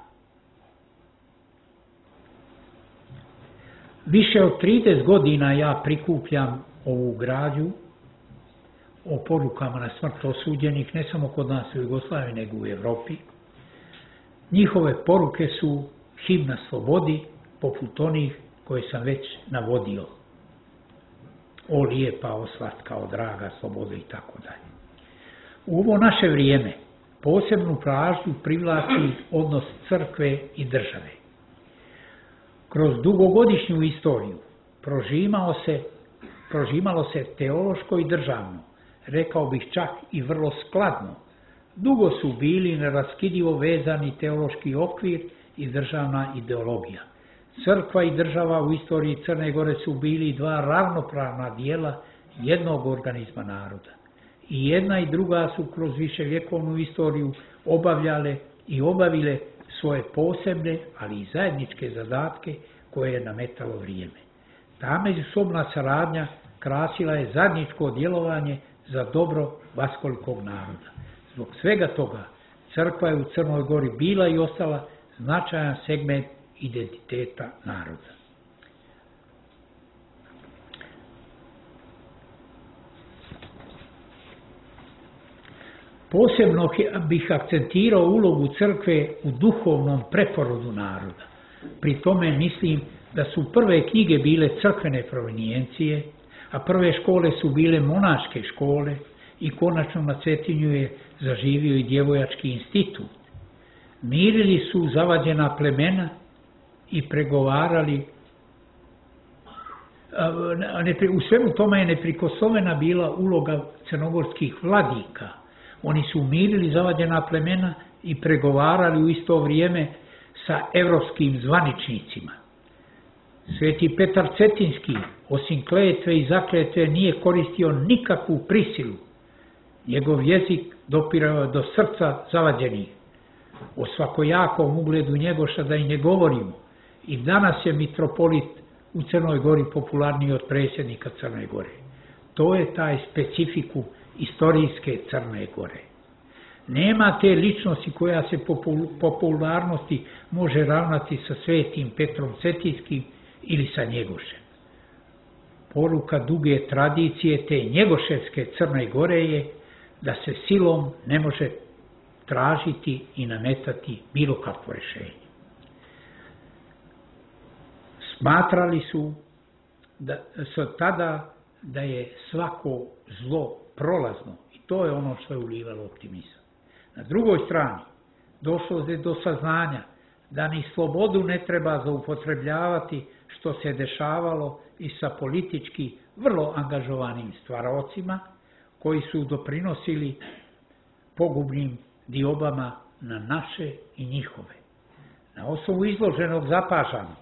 Više od trideset godina ja prikupljam ovu građu o porukama na smrt osuđenih, ne samo kod nas u Jugoslaviji, nego u Europi. Njihove poruke su himna slobodi, poput onih koje sam već navodio. O lijepa, o slatka, o draga sloboda i tako dalje. U ovo naše vrijeme posebnu pažnju privlači odnos crkve i države. Kroz dugogodišnju istoriju prožimalo se, prožimalo se teološko i državno, rekao bih čak i vrlo skladno, dugo su bili neraskidivo vezani teološki okvir i državna ideologija. Crkva i država u istoriji Crne Gore su bili dva ravnopravna dijela jednog organizma naroda. I jedna i druga su kroz viševjekovnu istoriju obavljale i obavile svoje posebne, ali i zajedničke zadatke koje je nametalo vrijeme. Ta međusobna saradnja krasila je zajedničko djelovanje za dobro vaskolikog naroda. Zbog svega toga, crkva je u Crnoj Gori bila i ostala značajan segment identiteta naroda. Posebno bih akcentirao ulogu crkve u duhovnom preporodu naroda. Pri tome mislim da su prve knjige bile crkvene provenijencije, a prve škole su bile monaške škole i konačno na Cetinju je zaživio i djevojački institut. Mirili su zavađena plemena i pregovarali. U svemu tome je neprikosnovena bila uloga crnogorskih vladika. Oni su umirili zavađena plemena i pregovarali u isto vrijeme sa evropskim zvaničnicima. Sveti Petar Cetinski, osim kletve i zakletve, nije koristio nikakvu prisilu. Njegov jezik dopirao do srca zavađenih. O svakojakom ugledu Njegoša da i ne govorimo. I danas je mitropolit u Crnoj Gori popularniji od predsjednika Crne Gore. To je taj specifikum istorijske Crne Gore. Nema te ličnosti koja se po popularnosti može ravnati sa svetim Petrom Cetinskim ili sa Njegošem. Poruka duge tradicije te njegoševske Crne Gore je da se silom ne može tražiti i nametati bilo kakvo rješenje. Smatrali su da su tada da je svako zlo prolazno i to je ono što je ulivalo optimizam. Na drugoj strani došlo je do saznanja da ni slobodu ne treba zaupotrebljavati, što se dešavalo i sa politički vrlo angažovanim stvaraocima koji su doprinosili pogubnim diobama na naše i njihove. Na osnovu izloženog zapažamo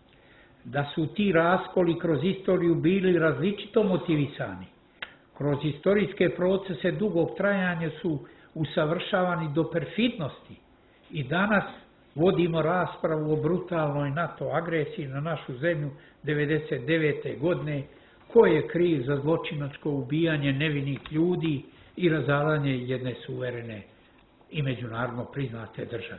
da su ti raskoli kroz istoriju bili različito motivisani. Kroz istorijske procese dugog trajanja su usavršavani do perfidnosti i danas vodimo raspravu o brutalnoj NATO agresiji na našu zemlju devedeset devete. godine, ko je kriv za zločinačko ubijanje nevinih ljudi i razaranje jedne suverene i međunarodno priznate države.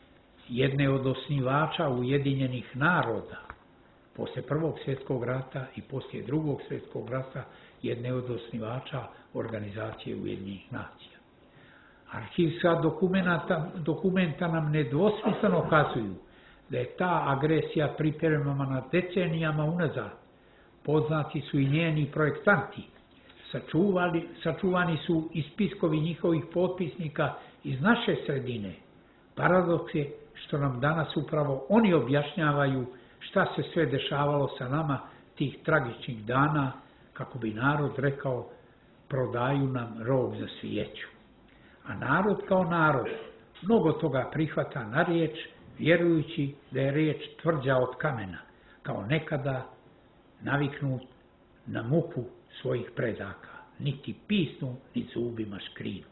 Jedne od osnivača Ujedinjenih naroda, poslije Prvog svjetskog rata i poslije Drugog svjetskog rata, jedne od osnivača Organizacije Ujedinjenih nacija. Arhivska dokumenta, dokumenta nam nedvosmisleno kazuju da je ta agresija pripremana decenijama unazad. Poznati su i njeni projektanti. Sačuvali, sačuvani su i spiskovi njihovih potpisnika iz naše sredine. Paradoks je što nam danas upravo oni objašnjavaju šta se sve dešavalo sa nama tih tragičnih dana, kako bi narod rekao, prodaju nam rog za svijeću. A narod kao narod mnogo toga prihvata na riječ, vjerujući da je riječ tvrđa od kamena, kao nekada naviknut na muku svojih predaka, niti pisnu, ni zubima škrinu.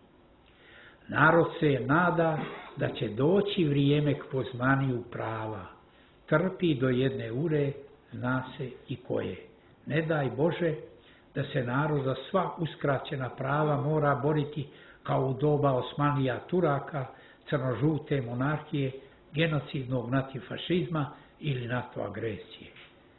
Narod se nada da će doći vrijeme k poznaniju prava, trpi do jedne ure, zna se i koje. Ne daj Bože da se narod za sva uskraćena prava mora boriti kao u doba Osmanlija Turaka, crnožute monarhije, genocidnog natifašizma ili NATO agresije.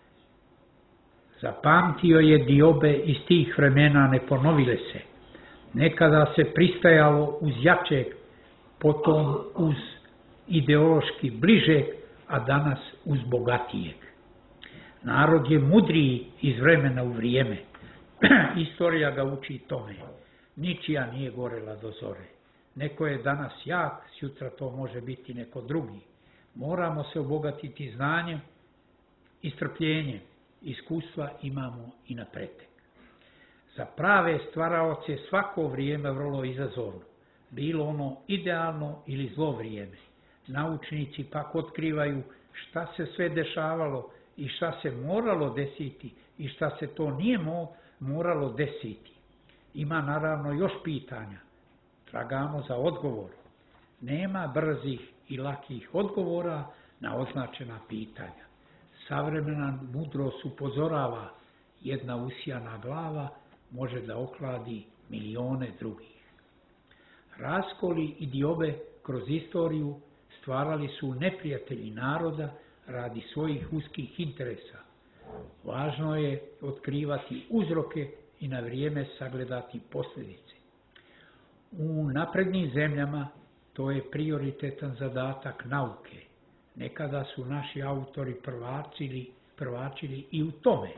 Zapamtio je diobe iz tih vremena, ne ponovile se. Nekada se pristajalo uz jačeg, potom uz ideološki bližeg, a danas uz bogatijeg. Narod je mudriji iz vremena u vrijeme. Istorija ga uči tome. Ničija nije gorela do zore. Neko je danas jak, sutra to može biti neko drugi. Moramo se obogatiti znanjem i strpljenjem. Iskustva imamo i na pretek. Za prave stvaraoce svako vrijeme vrlo izazovno. bilo ono idealno ili zlo vrijeme. Naučnici pak otkrivaju šta se sve dešavalo i šta se moralo desiti i šta se to nije moralo desiti. Ima naravno još pitanja. Tragamo za odgovor. Nema brzih i lakih odgovora na označena pitanja. Savremena mudrost upozorava, jedna usijana glava može da okladi milione drugih. Raskoli i diobe kroz istoriju stvarali su neprijatelji naroda radi svojih uskih interesa. Važno je otkrivati uzroke i na vrijeme sagledati posljedice. U naprednim zemljama to je prioritetan zadatak nauke. Nekada su naši autori prvačili, prvačili i u tome.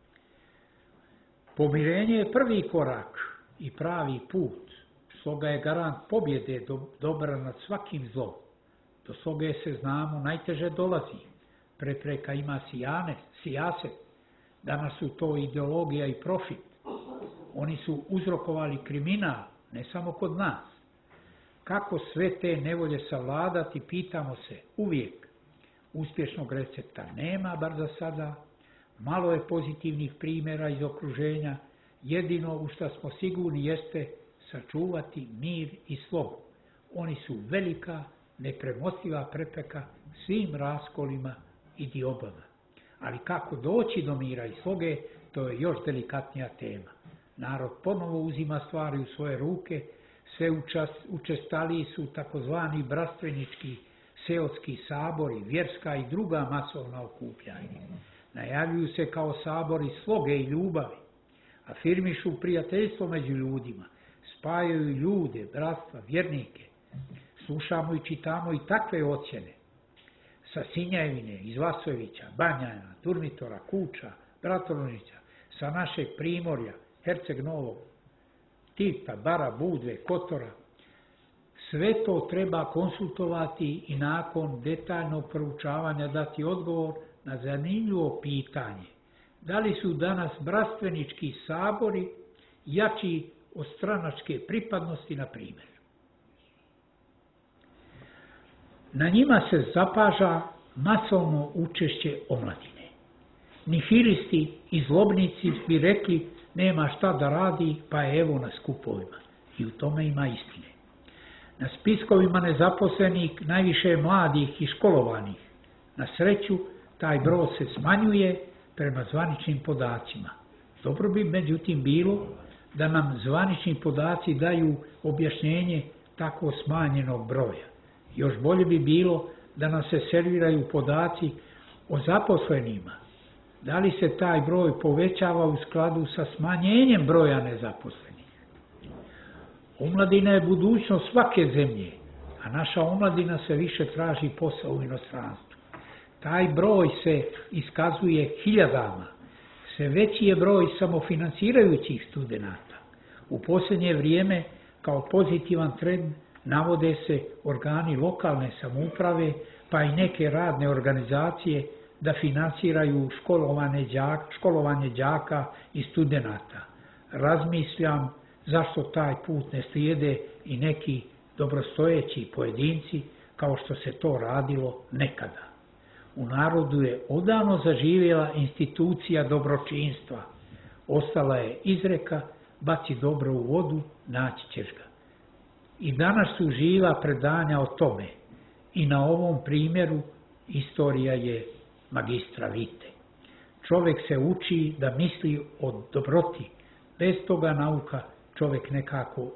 Pomirenje je prvi korak i pravi put. Sloga je garant pobjede do, dobra nad svakim zlom. Do sloge se, znamo, najteže dolazi. Prepreka ima sijane, sijaset. Danas su to ideologija i profit. Oni su uzrokovali kriminal, ne samo kod nas. Kako sve te nevolje savladati, pitamo se uvijek. Uspješnog recepta nema, bar za sada. Malo je pozitivnih primjera iz okruženja. Jedino u što smo sigurni jeste sačuvati mir i slogu. Oni su velika, nepremostiva prepreka svim raskolima i diobama. Ali kako doći do mira i sloge, to je još delikatnija tema. Narod ponovo uzima stvari u svoje ruke, sve učestaliji su takozvani brastvenički seoski sabori, vjerska i druga masovna okupljanja. Najavljuju se kao sabori sloge i ljubavi, afirmišu prijateljstvo među ljudima, spajaju ljude, bratstva, vjernike. Slušamo i čitamo i takve ocjene. Sa Sinjevine, iz Vasojevića, Banjana, Durmitora, Kuča, Bratovnića, sa našeg Primorja, Herceg Novog, Tita, Bara, Budve, Kotora. Sve to treba konsultovati i nakon detaljnog proučavanja dati odgovor na zanimljivo pitanje. Da li su danas brastvenički sabori jači od stranačke pripadnosti, na primjer? Na njima se zapaža masovno učešće omladine. Nihilisti i zlobnici bi rekli nema šta da radi, pa je evo na skupovima. I u tome ima istine. Na spiskovima nezaposlenih najviše je mladih i školovanih. Na sreću, taj broj se smanjuje prema zvaničnim podacima. Dobro bi međutim bilo da nam zvanični podaci daju objašnjenje tako smanjenog broja. Još bolje bi bilo da nam se serviraju podaci o zaposlenima. Da li se taj broj povećava u skladu sa smanjenjem broja nezaposlenih? Omladina je budućnost svake zemlje, a naša omladina sve više traži posao u inostranstvu. Taj broj se iskazuje hiljadama. Sve veći je broj samofinancirajućih studenata. U posljednje vrijeme kao pozitivan trend navode se organi lokalne samouprave, pa i neke radne organizacije da financiraju školovanje đaka i studenata. Razmišljam zašto taj put ne slijede i neki dobrostojeći pojedinci kao što se to radilo nekada. U narodu je odavno zaživjela institucija dobročinstva. Ostala je izreka, baci dobro u vodu, naći ćeš ga. I danas su živa predanja o tome. I na ovom primjeru istorija je magistra vitae. Čovjek se uči da misli o dobroti. Bez toga nauka čovjek nekako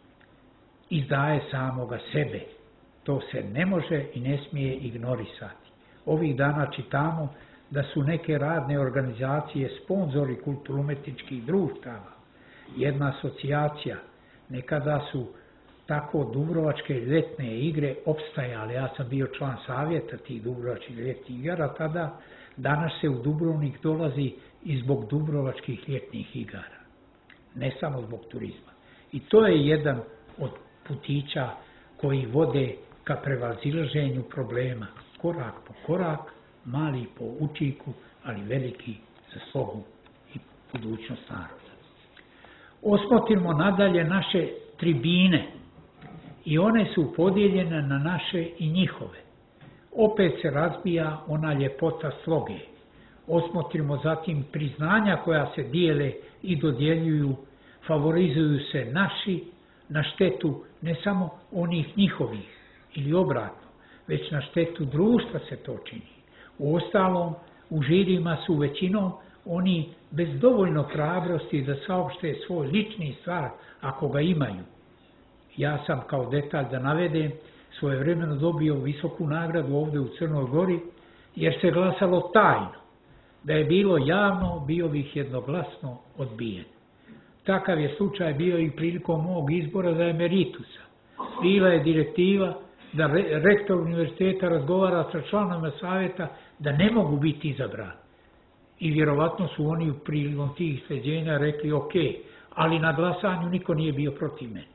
izdaje samoga sebe. To se ne može i ne smije ignorisati. Ovih dana čitamo da su neke radne organizacije sponzori kulturno-umjetničkih društava. Jedna asocijacija, nekada su tako Dubrovačke ljetne igre opstajale. Ja sam bio član savjeta tih Dubrovačkih ljetnih igara tada. Danas se u Dubrovnik dolazi i zbog Dubrovačkih ljetnih igara. Ne samo zbog turizma. I to je jedan od putića koji vode ka prevazilaženju problema. Korak po korak, mali po učiku, ali veliki za slogu i budućnost naroda. Osmotrimo nadalje naše tribine. i one su podijeljene na naše i njihove. Opet se razbija ona ljepota sloge. Osmotrimo zatim priznanja koja se dijele i dodjeljuju, favorizuju se naši na štetu ne samo onih njihovih ili obratno, već na štetu društva se to čini. Uostalom, u žirima su većinom oni bez dovoljno hrabrosti da saopšte svoj lični stvar ako ga imaju. Ja sam kao detalj da navedem svojevremeno dobio visoku nagradu ovdje u Crnoj Gori jer se glasalo tajno. Da je bilo javno, bio bih jednoglasno odbijen. Takav je slučaj bio i prilikom mog izbora za emeritusa. Bila je direktiva da rektor univerziteta razgovara sa članovima savjeta da ne mogu biti izabrani. I vjerovatno su oni prilikom tih sljeđenja rekli ok, ali na glasanju niko nije bio protiv mene.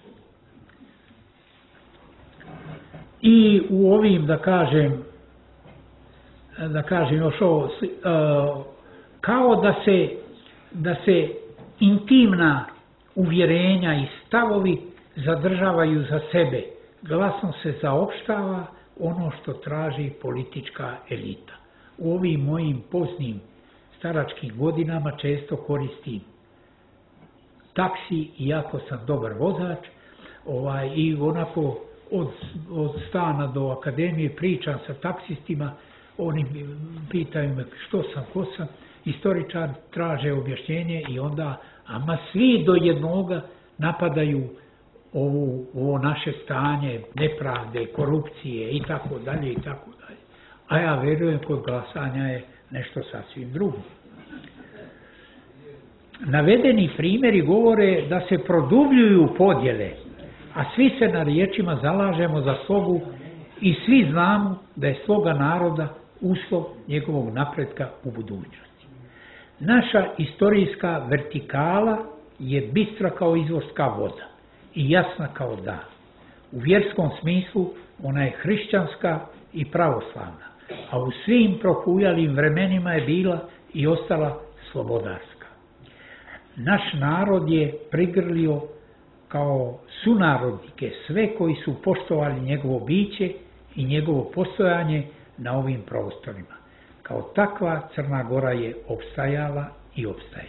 I u ovim, da kažem, da kažem još ovo, kao da se, da se intimna uvjerenja i stavovi zadržavaju za sebe, glasno se zaopštava ono što traži politička elita. U ovim mojim poznim staračkim godinama često koristim taksi, iako sam dobar vozač, ovaj, i onako od, od stana do akademije pričam sa taksistima, oni pitaju me što sam, ko sam, istoričar traže objašnjenje i onda, ama svi do jednoga napadaju ovu, ovo naše stanje, nepravde, korupcije i tako dalje i tako dalje. A ja vjerujem kod glasanja je nešto sasvim drugo. Navedeni primjeri govore da se produbljuju podjele, a svi se na riječima zalažemo za slogu i svi znamo da je sloga naroda uslov njegovog napretka u budućnosti. Naša istorijska vertikala je bistra kao izvorska voda i jasna kao dan. U vjerskom smislu ona je hrišćanska i pravoslavna, a u svim prohujalim vremenima je bila i ostala slobodarska. Naš narod je prigrlio kao sunarodnike sve koji su poštovali njegovo biće i njegovo postojanje na ovim prostorima. Kao takva Crna Gora je opstajala i opstaje.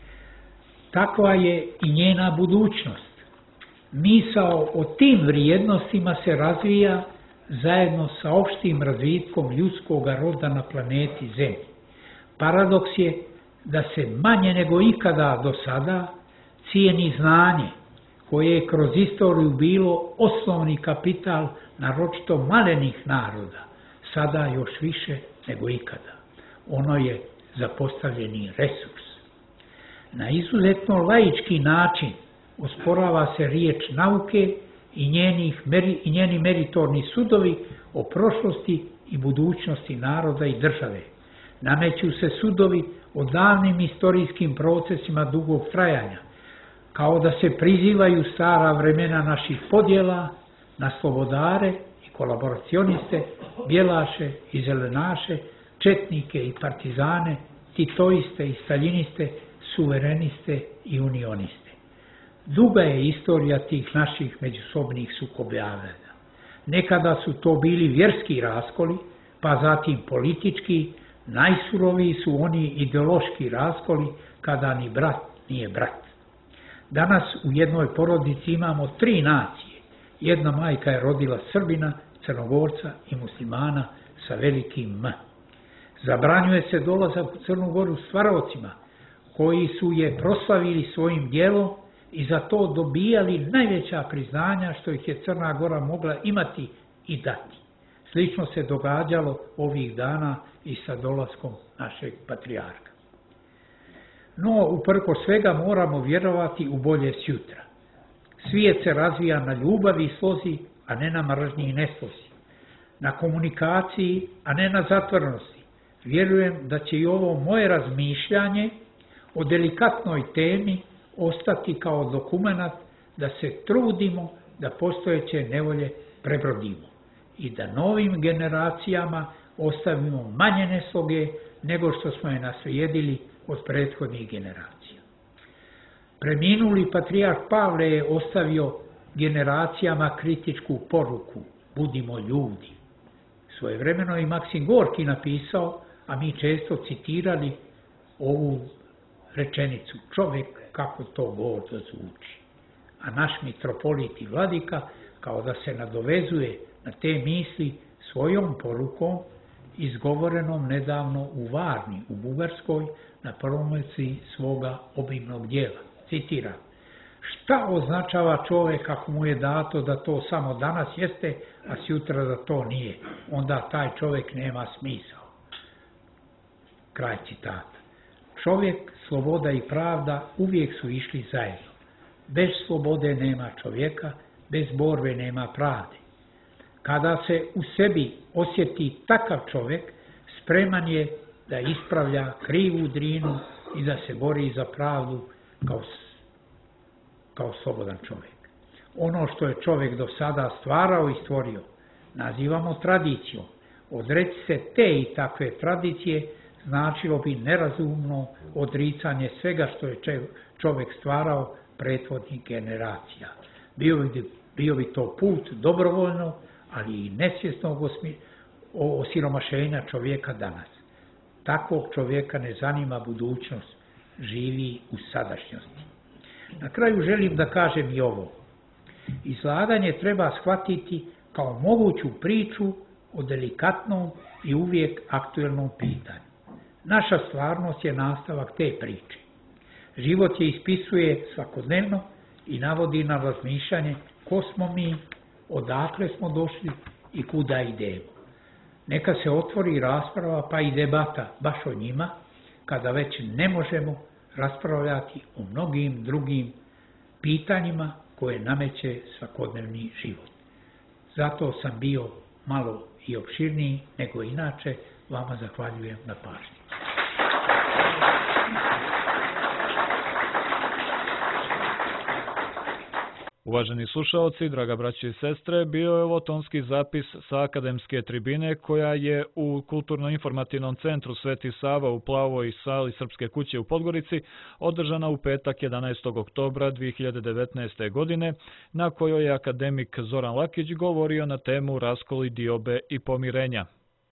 Takva je i njena budućnost. Misao o tim vrijednostima se razvija zajedno sa opštim razvitkom ljudskog roda na planeti Zemlji. Paradoks je da se manje nego ikada do sada cijeni znanje koje je kroz istoriju bilo osnovni kapital naročito malenih naroda, sada još više nego ikada. Ono je zapostavljeni resurs. Na izuzetno laički način osporava se riječ nauke i, njenih, i njeni meritorni sudovi o prošlosti i budućnosti naroda i države. Nameću se sudovi o davnim istorijskim procesima dugog trajanja, kao da se prizivaju stara vremena naših podjela na slobodare i kolaboracioniste, bjelaše i zelenaše, četnike i partizane, titoiste i staljiniste, suvereniste i unioniste. Duga je istorija tih naših međusobnih sukobljavanja. Nekada su to bili vjerski raskoli, pa zatim politički, najsuroviji su oni ideološki raskoli kada ni brat nije brat. Danas u jednoj porodici imamo tri nacije. Jedna majka je rodila Srbina, Crnogorca i Muslimana sa velikim M. Zabranjuje se dolazak u Crnu Goru stvarocima koji su je proslavili svojim djelom i za to dobijali najveća priznanja što ih je Crna Gora mogla imati i dati. Slično se događalo ovih dana i sa dolaskom našeg patrijarka. No, uprko svega moramo vjerovati u bolje sutra. Svijet se razvija na ljubavi i slozi, a ne na mržnji i neslozi. Na komunikaciji, a ne na zatvorenosti. Vjerujem da će i ovo moje razmišljanje o delikatnoj temi ostati kao dokumenat da se trudimo da postojeće nevolje prebrodimo i da novim generacijama ostavimo manje nesloge nego što smo je naslijedili od prethodnih generacija. Preminuli patrijarh Pavle je ostavio generacijama kritičku poruku, budimo ljudi. Svojevremeno je i Maksim Gorki napisao, a mi često citirali ovu rečenicu, čovjek kako to gordo zvuči. A naš mitropolit i vladika, kao da se nadovezuje na te misli svojom porukom, izgovorenom nedavno u Varni, u Bugarskoj, na promociji svoga obimnog dijela. Citiram, šta označava čovjek ako mu je dato da to samo danas jeste, a sutra da to nije? Onda taj čovjek nema smisao. Kraj citata. Čovjek, sloboda i pravda uvijek su išli zajedno. Bez slobode nema čovjeka, bez borbe nema pravde. Kada se u sebi osjeti takav čovjek, spreman je da ispravlja krivu drinu i da se bori za pravdu kao, kao slobodan čovjek. Ono što je čovjek do sada stvarao i stvorio, nazivamo tradicijom. Odreći se te i takve tradicije značilo bi nerazumno odricanje svega što je čovjek stvarao prethodnih generacija. Bio bi, bio bi to put dobrovoljno, ali i nesvjesnog osiromašenja čovjeka danas. Takvog čovjeka ne zanima budućnost, živi u sadašnjosti. Na kraju želim da kažem i ovo. Izlaganje treba shvatiti kao moguću priču o delikatnom i uvijek aktuelnom pitanju. Naša stvarnost je nastavak te priče. Život je ispisuje svakodnevno i navodi na razmišljanje ko smo mi, odakle smo došli i kuda idemo. Neka se otvori rasprava pa i debata baš o njima, kada već ne možemo raspravljati o mnogim drugim pitanjima koje nameće svakodnevni život. Zato sam bio malo i opširniji nego inače. Vama zahvaljujem na pažnji. Uvaženi slušaoci, draga braćo i sestre, bio je ovo tonski zapis sa akademske tribine koja je u Kulturno-informativnom centru Sveti Sava u Plavoj sali Srpske kuće u Podgorici održana u petak jedanaestog oktobra dvije hiljade devetnaeste. godine, na kojoj je akademik Zoran Lakić govorio na temu raskoli, diobe i pomirenja.